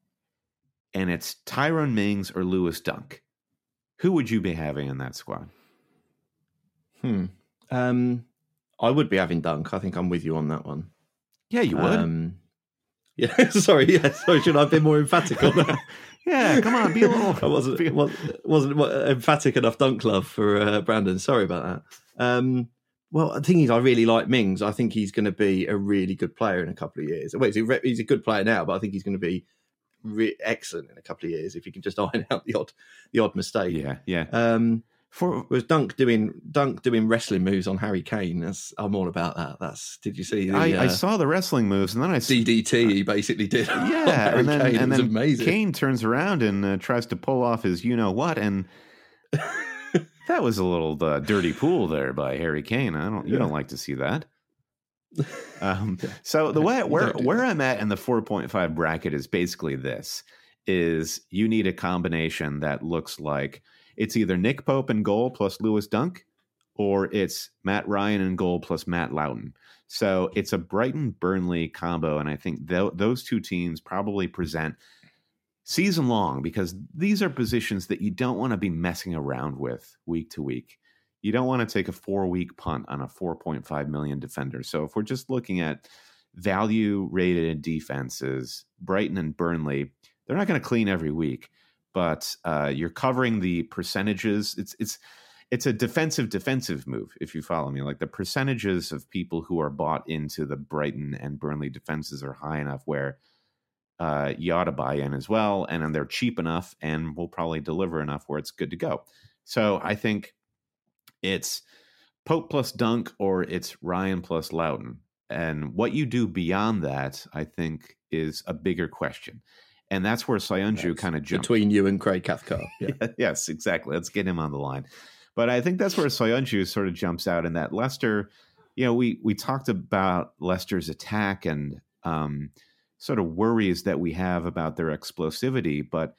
and it's Tyrone Mings or Lewis Dunk, who would you be having in that squad?
Hmm. Um, I would be having Dunk. I think I'm with you on that one.
Yeah, you would.
Um, yeah, sorry. Yeah, sorry. Should I have been more emphatic on that?
Yeah, come on, be a little.
I wasn't
be...
wasn't, wasn't emphatic enough. Dunk love for uh, Brandon. Sorry about that. Um, well, the thing is, I really like Mings. I think he's going to be a really good player in a couple of years. Wait, he's a, he's a good player now, but I think he's going to be re- excellent in a couple of years if he can just iron out the odd the odd mistake.
Yeah, yeah.
Um, For was Dunk doing Dunk doing wrestling moves on Harry Kane? That's, I'm all about that. That's did you see? The,
I,
uh,
I saw the wrestling moves, and then I
D D T. He basically did.
Yeah, and then
Kane.
and then
amazing.
Kane turns around and uh, tries to pull off his you know what, and that was a little uh, dirty pool there by Harry Kane. I don't you yeah. don't like to see that. Um, so the way where do where I'm at in the four point five bracket is basically this: is you need a combination that looks like. It's either Nick Pope in goal plus Lewis Dunk, or it's Matt Ryan in goal plus Matt Loughton. So it's a Brighton-Burnley combo, and I think th- those two teams probably present season long because these are positions that you don't want to be messing around with week to week. You don't want to take a four-week punt on a four point five million defender. So if we're just looking at value-rated defenses, Brighton and Burnley, they're not going to clean every week. But uh, you're covering the percentages. It's it's it's a defensive defensive move, if you follow me. Like the percentages of people who are bought into the Brighton and Burnley defenses are high enough where uh, you ought to buy in as well, and then they're cheap enough and will probably deliver enough where it's good to go. So I think it's Pope plus Dunk or it's Ryan plus Loughton. And what you do beyond that, I think, is a bigger question. And that's where Soyuncu kind of jumps.
Between you and Craig Cathcart.
Yeah. Yes, exactly. Let's get him on the line. But I think that's where Soyuncu sort of jumps out in that Leicester, you know, we we talked about Leicester's attack and um, sort of worries that we have about their explosivity. But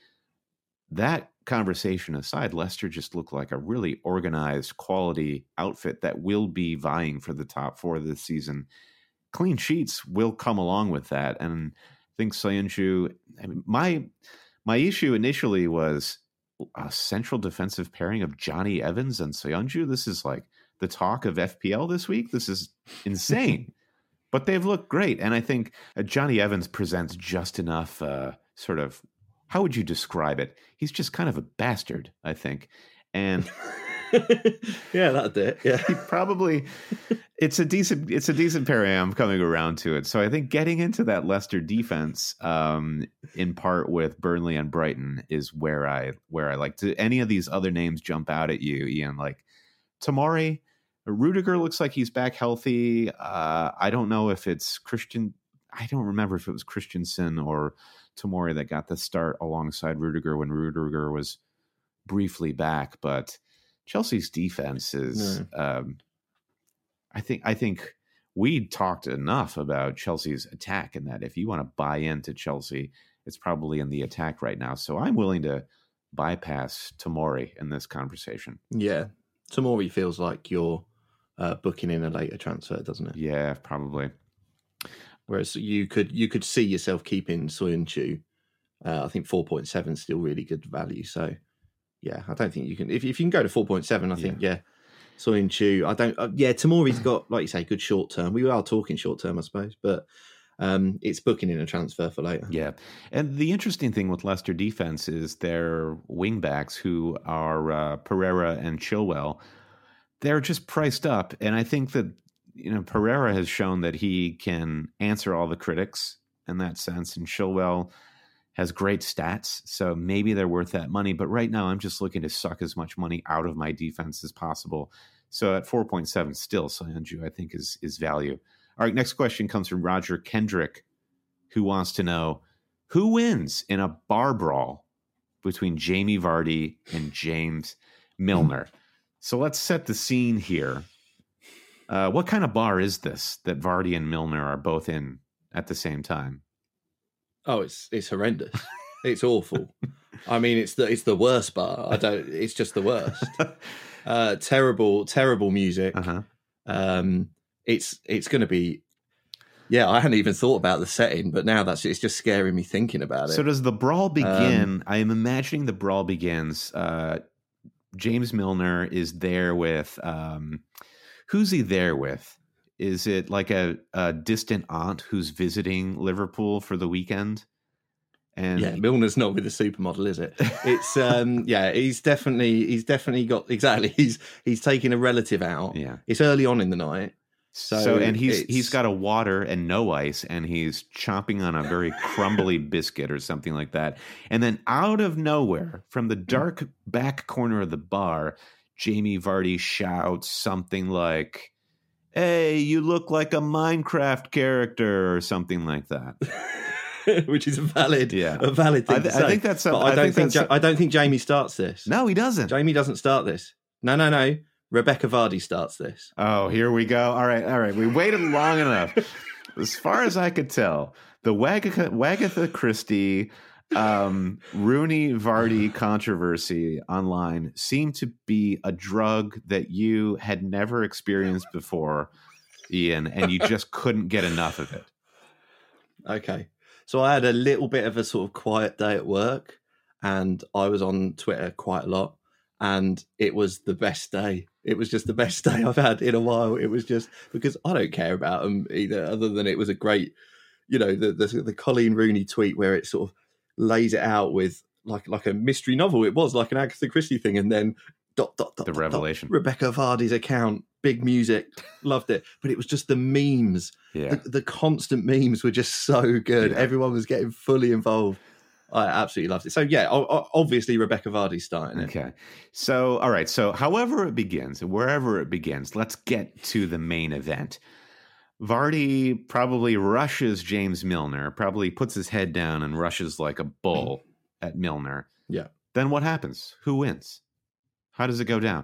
that conversation aside, Leicester just looked like a really organized, quality outfit that will be vying for the top four this season. Clean sheets will come along with that. And I think Soyuncu, I mean, my my issue initially was a central defensive pairing of Johnny Evans and Soyuncu. This is like the talk of F P L this week. This is insane. But they've looked great. And I think uh, Johnny Evans presents just enough uh, sort of, how would you describe it? He's just kind of a bastard, I think. And
yeah, that'd do it. Yeah.
He probably it's a decent it's a decent pairing. I'm coming around to it. So I think getting into that Leicester defense, um, in part with Burnley and Brighton, is where I where I like to. Any of these other names jump out at you, Ian? Like Tomori, Rudiger looks like he's back healthy. Uh, I don't know if it's Christian. I don't remember if it was Christensen or Tomori that got the start alongside Rudiger when Rudiger was briefly back, but Chelsea's defense is, no. um, I think, I think we talked enough about Chelsea's attack and that if you want to buy into Chelsea, it's probably in the attack right now. So I'm willing to bypass Tomori in this conversation.
Yeah. Tomori feels like you're uh, booking in a later transfer, doesn't it?
Yeah, probably.
Whereas you could, you could see yourself keeping Soyuncu. Uh, I think four point seven is still really good value. So, yeah, I don't think you can. If, if you can go to four point seven, I yeah. think, yeah, Soyuncu. I don't, uh, yeah, Tomori's got, like you say, good short term. We are talking short term, I suppose, but um, it's booking in a transfer for later.
Yeah. And the interesting thing with Leicester defense is their wing backs, who are uh, Pereira and Chilwell, they're just priced up. And I think that, you know, Pereira has shown that he can answer all the critics in that sense. And Chilwell has great stats, so maybe they're worth that money. But right now, I'm just looking to suck as much money out of my defense as possible. So at four point seven, still, Soyuncu, I think, is is value. All right, next question comes from Roger Kendrick, who wants to know, who wins in a bar brawl between Jamie Vardy and James Milner? So let's set the scene here. Uh, what kind of bar is this that Vardy and Milner are both in at the same time?
Oh, it's it's horrendous. It's awful. I mean, it's the it's the worst bar. I don't. It's just the worst. Uh, terrible, terrible music.
Uh-huh.
Um, it's it's going to be. Yeah, I hadn't even thought about the setting, but now that's it's just scaring me thinking about it.
So does the brawl begin?
Um,
I am imagining the brawl begins. Uh, James Milner is there with. Um, who's he there with? Is it like a, a distant aunt who's visiting Liverpool for the weekend? And
yeah, Milner's not with the supermodel, is it? It's um, yeah, he's definitely he's definitely got exactly. He's he's taking a relative out.
Yeah,
it's early on in the night. So,
so and he's he's got a water and no ice, and he's chomping on a very crumbly biscuit or something like that. And then out of nowhere, from the dark back corner of the bar, Jamie Vardy shouts something like, "Hey, you look like a Minecraft character," or something like that.
Which is a valid,
yeah.
a valid thing
I, th-
to say.
I think that's. A,
but I,
I
don't
think,
think ja- I don't think Jamie starts this.
No, he doesn't.
Jamie doesn't start this. No, no, no. Rebecca Vardy starts this.
Oh, here we go. All right, all right. We waited long enough. As far as I could tell, the Wagatha, Wagatha Christie, um, Rooney Vardy controversy online seemed to be a drug that you had never experienced before, Ian, and you just couldn't get enough of it.
Okay. So I had a little bit of a sort of quiet day at work, and I was on Twitter quite a lot, and it was the best day. It was just the best day I've had in a while. It was just because I don't care about them either, other than it was a great, you know, the the, the Colleen Rooney tweet where it sort of lays it out with like like a mystery novel. It was like an Agatha Christie thing, and then dot, dot, dot,
The
dot,
revelation.
Dot, Rebecca Vardy's account, big music, loved it. But it was just the memes.
Yeah.
The, the constant memes were just so good.
Yeah.
Everyone was getting fully involved. I absolutely loved it. So, yeah, obviously Rebecca Vardy's starting it.
Okay. So, all right. So, however it begins, wherever it begins, let's get to the main event. Vardy probably rushes James Milner, probably puts his head down and rushes like a bull at Milner.
Yeah.
Then what happens? Who wins? How does it go down?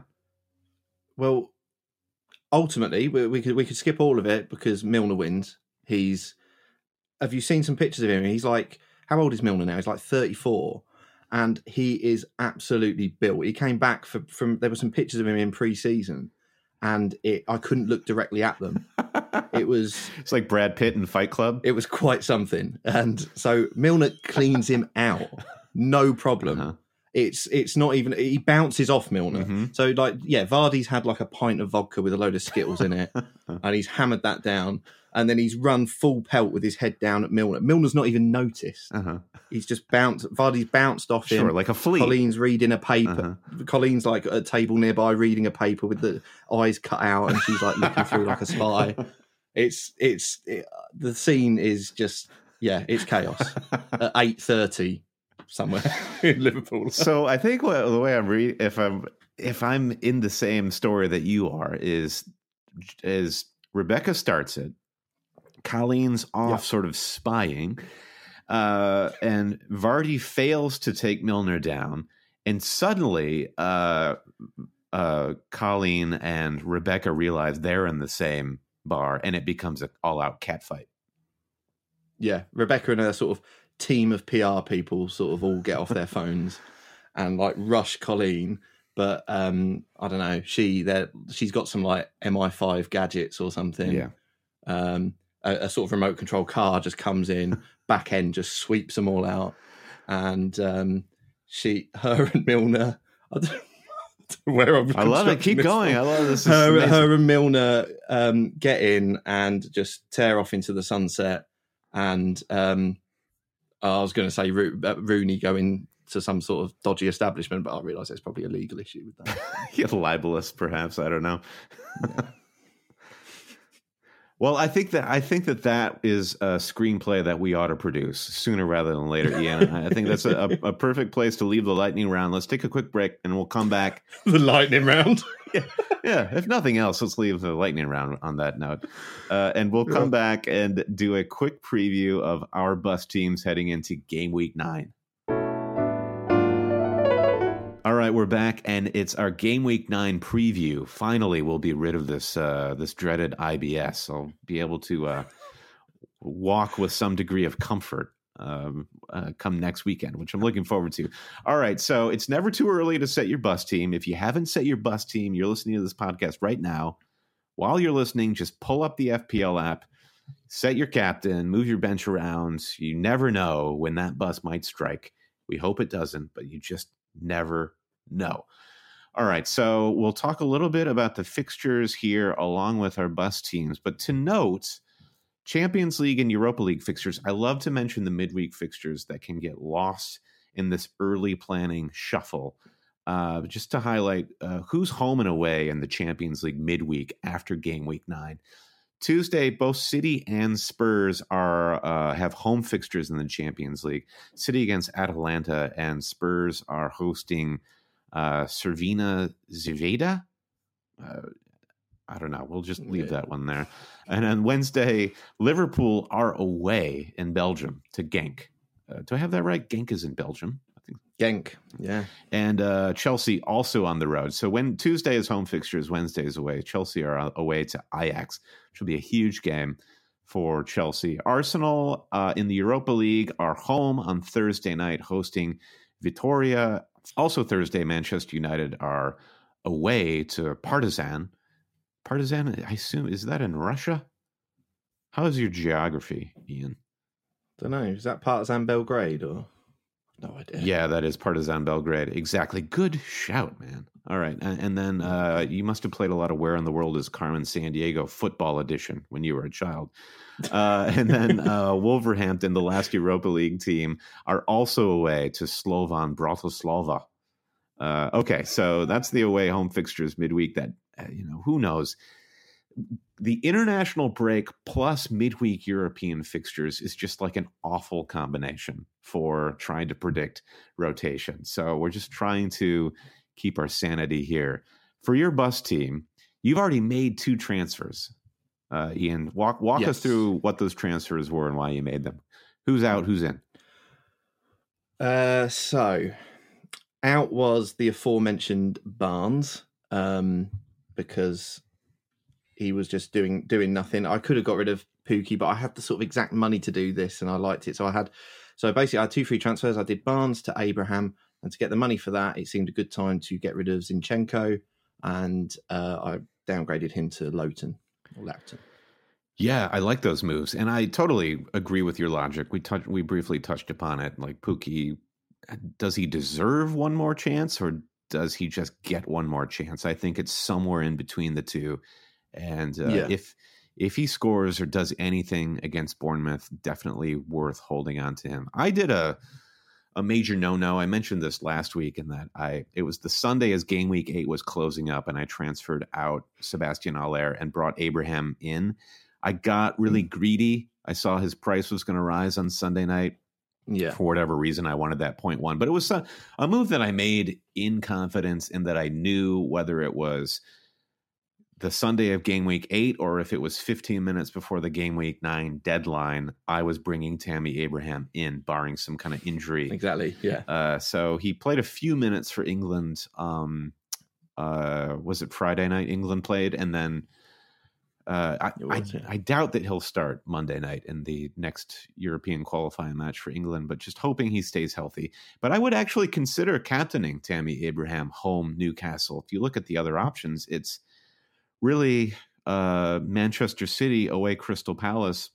Well, ultimately, we, we could we could skip all of it because Milner wins. He's. Have you seen some pictures of him? He's like. How old is Milner now? He's like thirty-four, and he is absolutely built. He came back for, from. There were some pictures of him in pre-season, and it. I couldn't look directly at them. It was.
It's like Brad Pitt in Fight Club.
It was quite something, and so Milner cleans him out, no problem. Uh-huh. It's it's not even. He bounces off Milner. Mm-hmm. So like yeah, Vardy's had like a pint of vodka with a load of Skittles in it, and he's hammered that down. And then he's run full pelt with his head down at Milner. Milner's not even noticed. Uh-huh. He's just bounced. Vardy's bounced off him.
Sure, like a flea.
Colleen's reading a paper. Uh-huh. Colleen's like at a table nearby reading a paper with the eyes cut out, and she's like looking through like a spy. It's it's it, the scene is just yeah, it's chaos at eight thirty somewhere in Liverpool.
So I think what, the way I'm reading, if I'm if I'm in the same story that you are, is is Rebecca starts it. Colleen's off yeah. sort of spying, uh, and Vardy fails to take Milner down, and suddenly uh, uh, Colleen and Rebecca realize they're in the same bar, and it becomes an all-out catfight.
Yeah, Rebecca and her sort of team of P R people sort of all get off their phones and like rush Colleen, but um, I don't know, she there she's got some like M I five gadgets or something.
Yeah.
Um, A, a sort of remote control car just comes in, back end just sweeps them all out, and um, she, her and Milner. I don't, know where I'm.
I love it. Keep going. From. I love this.
Her, her and Milner um, get in and just tear off into the sunset, and um, I was going to say Ro- Rooney going to some sort of dodgy establishment, but I realise there's probably a legal issue with that.
Yeah, libelous, perhaps. I don't know. Yeah. Well, I think that I think that that is a screenplay that we ought to produce sooner rather than later, Ian. I think that's a, a perfect place to leave the lightning round. Let's take a quick break, and we'll come back.
The lightning round,
yeah, yeah. If nothing else, let's leave the lightning round on that note, uh, and we'll come back and do a quick preview of our bus teams heading into game week nine. All right, we're back, and it's our game week nine preview. Finally, we'll be rid of this uh, this dreaded I B S. I'll be able to uh, walk with some degree of comfort um, uh, come next weekend, which I'm looking forward to. All right, so it's never too early to set your bus team. If you haven't set your bus team, you're listening to this podcast right now. While you're listening, just pull up the F P L app, set your captain, move your bench around. You never know when that bus might strike. We hope it doesn't, but you just never know. All right, so we'll talk a little bit about the fixtures here along with our bus teams. But to note, Champions League and Europa League fixtures, I love to mention the midweek fixtures that can get lost in this early planning shuffle. Uh, just to highlight uh, who's home and away in the Champions League midweek after game week nine. Tuesday, both City and Spurs are uh, have home fixtures in the Champions League. City against Atalanta, and Spurs are hosting uh, Cervina Zvezda. Uh, I don't know. We'll just leave that one there. And on Wednesday, Liverpool are away in Belgium to Genk. Uh, do I have that right? Genk is in Belgium. I think
Genk, yeah.
And uh, Chelsea also on the road. So when Tuesday is home fixtures, Wednesday is away. Chelsea are away to Ajax, which will be a huge game for Chelsea. Arsenal uh, in the Europa League are home on Thursday night hosting Vitoria. Also Thursday, Manchester United are away to Partizan. Partizan, I assume, is that in Russia? How is your geography, Ian?
Don't know. Is that Partizan Belgrade or? No idea.
Yeah, that is Partizan Belgrade. Exactly. Good shout, man. All right. And, and then uh, you must have played a lot of Where in the World is Carmen Sandiego football edition when you were a child. Uh, and then uh, Wolverhampton, the last Europa League team, are also away to Slovan Bratislava. Uh, okay, so that's the away home fixtures midweek. That uh, you know, who knows? The international break plus midweek European fixtures is just like an awful combination for trying to predict rotation. So we're just trying to keep our sanity here. For your bus team, you've already made two transfers. Uh, Ian, walk walk
yes.
us through what those transfers were and why you made them. Who's out? Who's in?
Uh, so out was the aforementioned Barnes, um, because he was just doing doing nothing. I could have got rid of Pookie, but I had the sort of exact money to do this, and I liked it. So I had, so basically, I had two free transfers. I did Barnes to Abraham, and to get the money for that, it seemed a good time to get rid of Zinchenko, and uh, I downgraded him to Loughton or Loughton.
Yeah, I like those moves, and I totally agree with your logic. We touched, we briefly touched upon it. Like Pookie, does he deserve one more chance, or does he just get one more chance? I think it's somewhere in between the two. And uh,
yeah.
if if he scores or does anything against Bournemouth, definitely worth holding on to him. I did a a major no-no. I mentioned this last week in that I it was the Sunday as game week eight was closing up, and I transferred out Sebastian Haller and brought Abraham in. I got really greedy. I saw his price was going to rise on Sunday night.
Yeah.
For whatever reason, I wanted that point one. But it was a, a move that I made in confidence, and that I knew whether it was the Sunday of game week eight or if it was fifteen minutes before the game week nine deadline, I was bringing Tammy Abraham in, barring some kind of injury.
Exactly, yeah.
Uh, so he played a few minutes for England. Um, uh, was it Friday night England played? And then uh, I,
was,
I,
yeah.
I doubt that he'll start Monday night in the next European qualifying match for England, but just hoping he stays healthy. But I would actually consider captaining Tammy Abraham home Newcastle. If you look at the other options, it's really uh, Manchester City away Crystal Palace.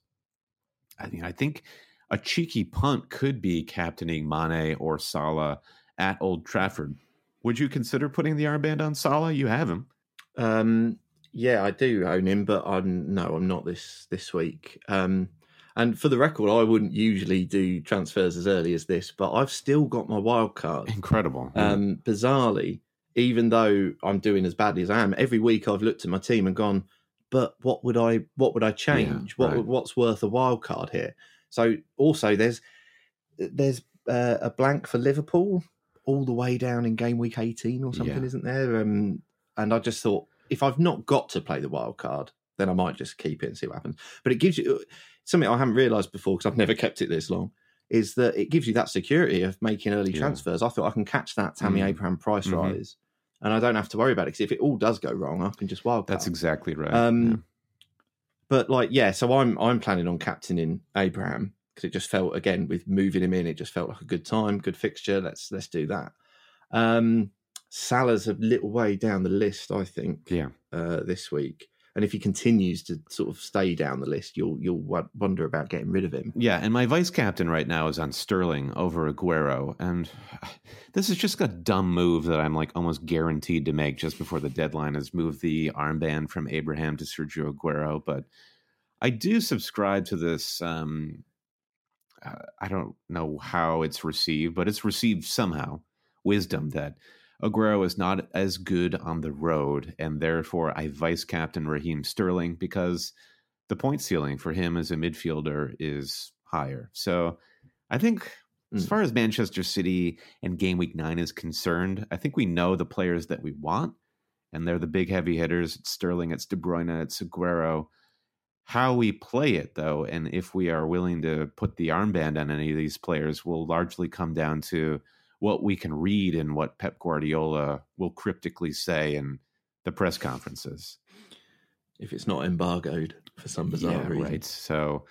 I mean, I think a cheeky punt could be captaining Mane or Salah at Old Trafford. Would you consider putting the armband on Salah? You have him.
Um, yeah, I do own him, but I'm no, I'm not this this week. Um, and for the record, I wouldn't usually do transfers as early as this, but I've still got my wild card.
Incredible.
Um, bizarrely, even though I'm doing as badly as I am, every week I've looked at my team and gone, but what would I what would I change?
Yeah,
what
right.
what's worth a wild card here? So also there's there's uh, a blank for Liverpool all the way down in game week eighteen or something,
Yeah.
isn't there? Um, and I just thought, if I've not got to play the wild card, then I might just keep it and see what happens. But it gives you something I haven't realised before, because I've never kept it this long, is that it gives you that security of making early
Yeah.
transfers. I thought I can catch that Tammy
Mm.
Abraham price
Mhm.
rise, and I don't have to worry about it, because if it all does go wrong, I can just wild card.
That's exactly right.
Um,
yeah.
But like, yeah, so I'm I'm planning on captaining Abraham, because it just felt, again, with moving him in, it just felt like a good time, good fixture. Let's let's do that. Um, Salah's a little way down the list, I think,
Yeah.
uh, this week. And if he continues to sort of stay down the list, you'll you'll w- wonder about getting rid of him.
Yeah, and my vice captain right now is on Sterling over Aguero, and this is just a dumb move that I'm like almost guaranteed to make just before the deadline, is move the armband from Abraham to Sergio Aguero. But I do subscribe to this. Um, uh, I don't know how it's received, but it's received somehow. Wisdom that Aguero is not as good on the road, and therefore I vice captain Raheem Sterling, because the point ceiling for him as a midfielder is higher. So I think as
Mm.
far as Manchester City and game week nine is concerned, I think we know the players that we want, and they're the big heavy hitters. It's Sterling, it's De Bruyne, it's Aguero. How we play it, though, and if we are willing to put the armband on any of these players, will largely come down to what we can read and what Pep Guardiola will cryptically say in the press conferences.
If it's not embargoed for some bizarre
Yeah,
reason.
right. So,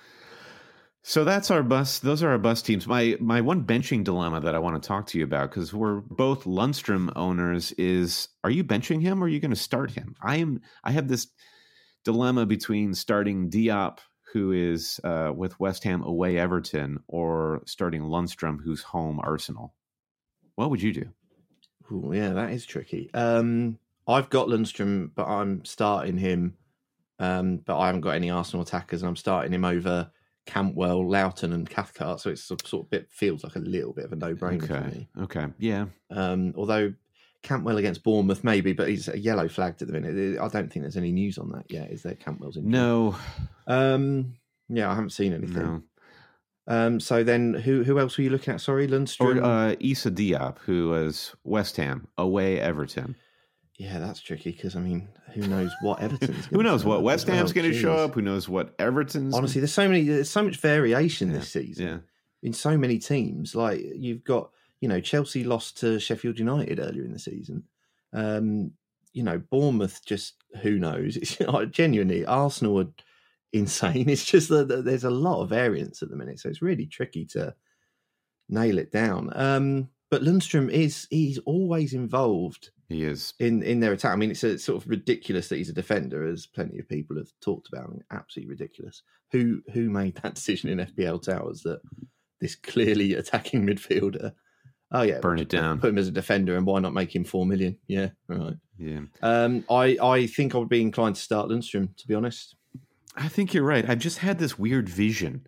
so that's our bus. Those are our bus teams. My my one benching dilemma that I want to talk to you about, because we're both Lundstrom owners, is: are you benching him or are you going to start him? I am. I have this dilemma between starting Diop, who is uh, with West Ham away Everton, or starting Lundstrom, who's home Arsenal. What would you do?
Ooh, yeah, that is tricky. Um, I've got Lundstrom, but I'm starting him. Um, but I haven't got any Arsenal attackers, and I'm starting him over Campbell, Loughton, and Cathcart. So it's sort of, sort of bit feels like a little bit of a no-brainer
Okay.
for me.
Okay. Yeah.
Um, although Campbell against Bournemouth, maybe, but he's yellow flagged at the minute. I don't think there's any news on that yet. Is there? Campbell's injury?
No.
Um, yeah, I haven't seen anything.
No.
Um, so then, who who else were you looking at? Sorry, Lundstrom?
Or uh, Issa Diop, who was West Ham, away Everton.
Yeah, that's tricky because, I mean, who knows what Everton's
Who knows what
up
West
well.
Ham's going to show
Jeez.
up? Who knows what Everton's...
Honestly, there's so many. There's so much variation
Yeah,
this season
yeah.
in so many teams. Like, you've got, you know, Chelsea lost to Sheffield United earlier in the season. Um, you know, Bournemouth, just who knows? It's like, genuinely, Arsenal are insane. It's just that there's a lot of variance at the minute, so it's really tricky to nail it down. Um, but Lundstrom is he's always involved.
He is.
In, in their attack. I mean, it's a, sort of ridiculous that he's a defender, as plenty of people have talked about. I mean, absolutely ridiculous. Who who made that decision in F P L Towers that this clearly attacking midfielder? Oh yeah,
burn it down.
Put him as a defender, and why not make him four million? Yeah, right.
Yeah.
Um, I I think I would be inclined to start Lundstrom, to be honest.
I think you're right. I've just had this weird vision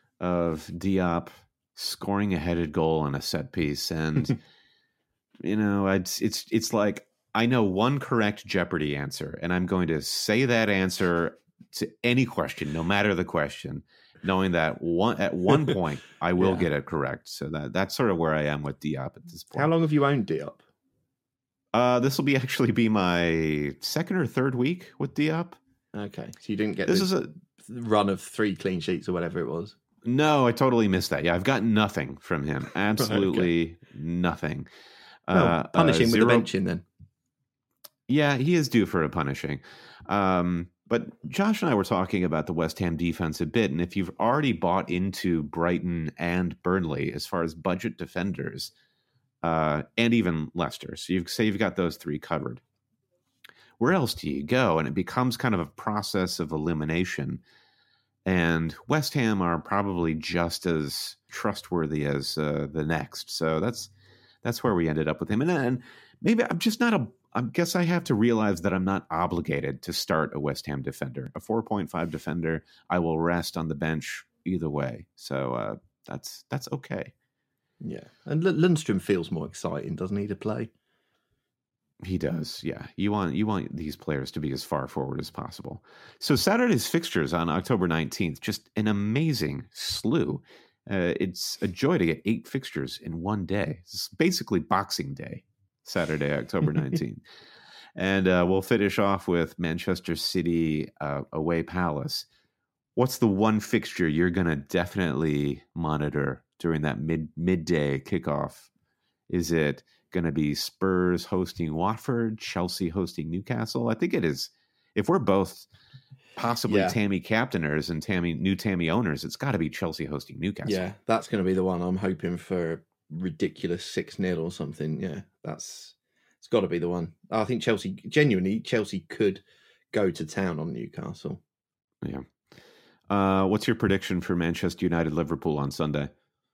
of Diop scoring a headed goal on a set piece, and you know, it's it's it's like I know one correct Jeopardy answer, and I'm going to say that answer to any question, no matter the question, knowing that one at one point I will
Yeah.
get it correct. So that that's sort of where I am with Diop at this point.
How long have you owned Diop?
Uh, this will be actually be my second or third week with Diop.
Okay, so you didn't get
This
this
is a
run of three clean sheets or whatever it was.
no, I totally missed that. Yeah, I've got nothing from him. Absolutely nothing.
Well,
Uh,
punish
uh,
him
zero-
with a benching then.
Yeah, he is due for a punishing. Um, but Josh and I were talking about the West Ham defense a bit, and if you've already bought into Brighton and Burnley as far as budget defenders, uh, and even Leicester, so you've say you've got those three covered. Where else do you go? And it becomes kind of a process of elimination. And West Ham are probably just as trustworthy as uh, the next. So that's that's where we ended up with him. And then maybe I'm just not a. I guess I have to realize that I'm not obligated to start a West Ham defender, a four point five defender. I will rest on the bench either way. So uh, that's that's okay.
Yeah, and L- Lundstrom feels more exciting, doesn't he, to play?
He does, yeah. You want you want these players to be as far forward as possible. So Saturday's fixtures on October nineteenth, just an amazing slew. Uh, it's a joy to get eight fixtures in one day. It's basically Boxing Day, Saturday, October nineteenth. And uh, we'll finish off with Manchester City uh, away Palace. What's the one fixture you're going to definitely monitor during that mid midday kickoff? Is it going to be Spurs hosting Watford, Chelsea hosting Newcastle? I think it is. If we're both possibly
Yeah.
Tammy captainers and Tammy new Tammy owners, it's got to be Chelsea hosting Newcastle.
Yeah, that's going to be the one. I'm hoping for a ridiculous six nil or something. Yeah, that's it's got to be the one. I think Chelsea, genuinely, Chelsea could go to town on Newcastle.
Yeah. Uh, what's your prediction for Manchester United Liverpool on Sunday?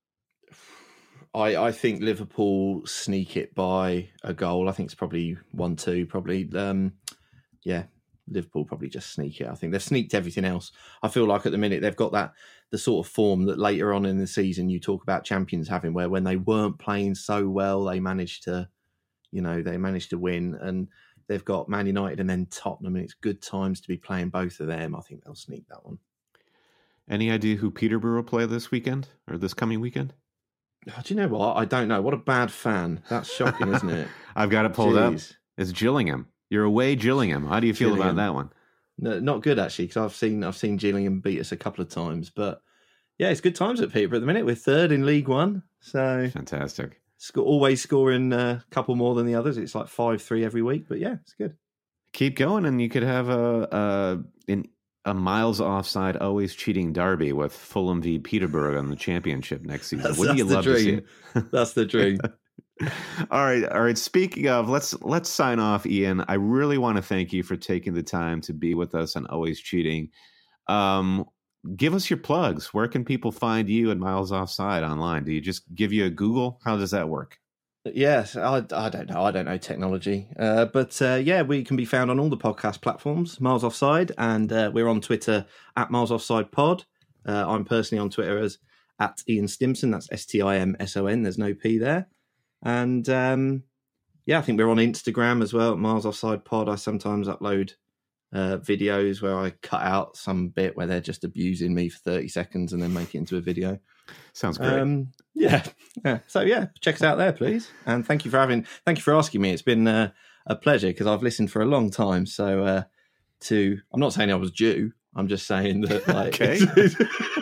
I, I think Liverpool sneak it by a goal. I think it's probably one two, probably. Um, yeah, Liverpool probably just sneak it. I think they've sneaked everything else. I feel like at the minute they've got that the sort of form that later on in the season you talk about champions having, where when they weren't playing so well, they managed to, you know, they managed to win. And they've got Man United and then Tottenham, and it's good times to be playing both of them. I think they'll sneak that one.
Any idea who Peterborough play this weekend or this coming weekend?
Oh, do you know what? I don't know. What a bad fan. That's shocking, isn't it?
I've got it pulled up.
Jeez.
It's Gillingham. You're away Gillingham. How do you feel
Gillingham.
about that one?
No, not good actually, because I've seen I've seen Gillingham beat us a couple of times, but yeah, it's good times at Peterborough at the minute. We're third in League One, so
Fantastic.
sc- always scoring a couple more than the others. It's like five three every week, but yeah, it's good.
Keep going, and you could have a a, an, a miles offside, always cheating derby with Fulham v Peterborough on the championship next season.
That's,
Wouldn't
that's
you
the
love to see
dream.
it?
That's the dream.
All right, all right. Speaking of, let's let's sign off, Ian. I really want to thank you for taking the time to be with us on Always Cheating. Um, give us your plugs. Where can people find you and Miles Offside online? Do you just give you a Google? How does that work?
Yes, I, I don't know. I don't know technology. Uh, but uh, yeah, we can be found on all the podcast platforms, Miles Offside, and uh, we're on Twitter at Miles Offside Pod. Uh, I'm personally on Twitter as at Ian Stimson. That's S T I M S O N. There's no P there. And um, yeah, I think we're on Instagram as well, Miles Offside Pod. I sometimes upload uh, videos where I cut out some bit where they're just abusing me for thirty seconds and then make it into a video.
Sounds great. Um,
yeah. yeah. So, yeah, check us out there, please. And thank you for having, thank you for asking me. It's been uh, a pleasure because I've listened for a long time. So, uh, to, I'm not saying I was due. I'm just saying that, like,
okay.
it's,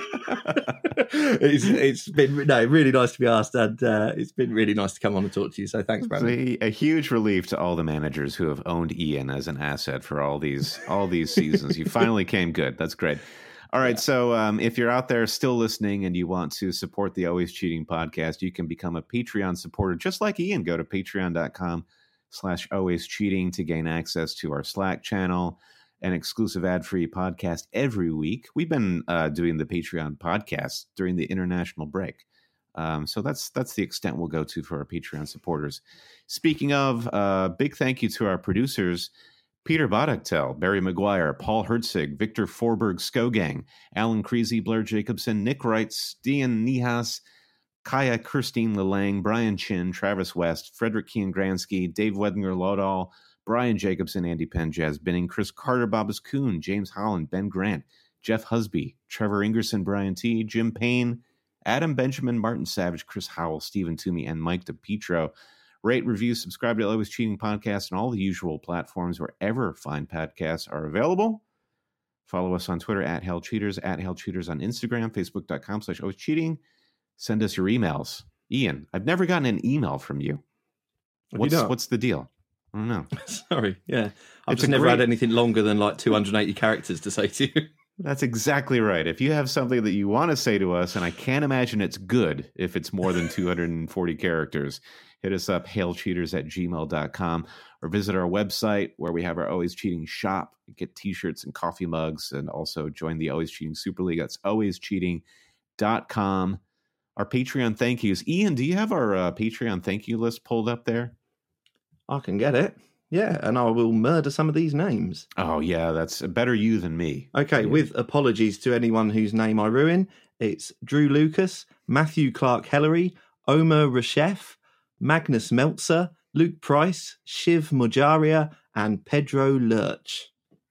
it's, it's been no really nice to be asked, and uh, it's been really nice to come on and talk to you. So thanks, Brandon.
A, a huge relief to all the managers who have owned Ian as an asset for all these all these seasons. You finally came good. That's great. All right, yeah. so um, if you're out there still listening and you want to support the Always Cheating podcast, you can become a Patreon supporter, just like Ian. Go to patreon.com slash always cheating to gain access to our Slack channel, an exclusive ad-free podcast every week. We've been uh, doing the Patreon podcast during the international break. Um, so that's that's the extent we'll go to for our Patreon supporters. Speaking of, uh, big thank you to our producers, Peter Bodektel, Barry McGuire, Paul Hertzig, Victor Forberg Skogang, Alan Creasy, Blair Jacobson, Nick Wright, Stian Nihas, Kaya Kirstine Lelang, Brian Chin, Travis West, Frederick Kian-Gransky, Dave Weddinger Lodahl, Brian Jacobson, Andy Penn, Jazz Binning, Chris Carter, Bobbas Kuhn, James Holland, Ben Grant, Jeff Husby, Trevor Ingerson, Brian T., Jim Payne, Adam Benjamin, Martin Savage, Chris Howell, Stephen Toomey, and Mike DePietro. Rate, review, subscribe to Always Cheating Podcast on all the usual platforms wherever fine podcasts are available. Follow us on Twitter at HellCheaters, at HellCheaters on Instagram, Facebook.com slash Always Cheating. Send us your emails. Ian, I've never gotten an email from you. What's, you what's the deal? I don't know.
Sorry. Yeah. I've
It's
just
a
never
great-
had anything longer than like two hundred eighty characters to say to you.
That's exactly right. If you have something that you want to say to us, and I can't imagine it's good if it's more than two hundred forty characters, hit us up, hailcheaters at gmail dot com, or visit our website where we have our Always Cheating shop. Get t-shirts and coffee mugs, and also join the Always Cheating Super League. That's always cheating dot com. Our Patreon thank yous. Ian, do you have our uh, Patreon thank you list pulled up there?
I can get it. Yeah, and I will murder some of these names.
Oh, yeah, that's better you than me.
Okay,
Yeah.
with apologies to anyone whose name I ruin, it's Drew Lucas, Matthew Clark Hellery, Omer Reshef, Magnus Meltzer, Luke Price, Shiv Mojaria, and Pedro Lurch.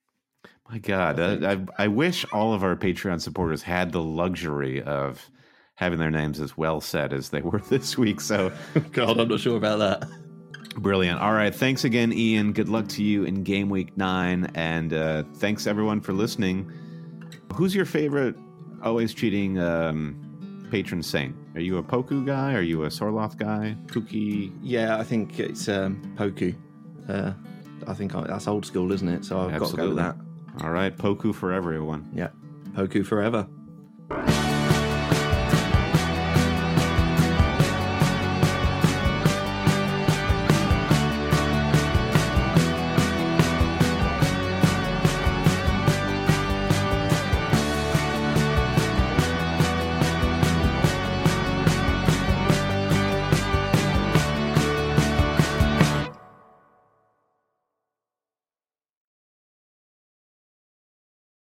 My God, I, I, I wish all of our Patreon supporters had the luxury of having their names as well said as they were this week. So,
God, I'm not sure about that.
Brilliant. All right. Thanks again, Ian. Good luck to you in game week nine. And uh, thanks, everyone, for listening. Who's your favorite Always Cheating um, patron saint? Are you a Poku guy? Are you a Sorloth guy? Kuki?
Yeah, I think it's um, Poku. Uh, I think I, that's old school, isn't it? So I've
Absolutely.
got to go with that.
All right. Poku for everyone.
Yeah. Poku forever.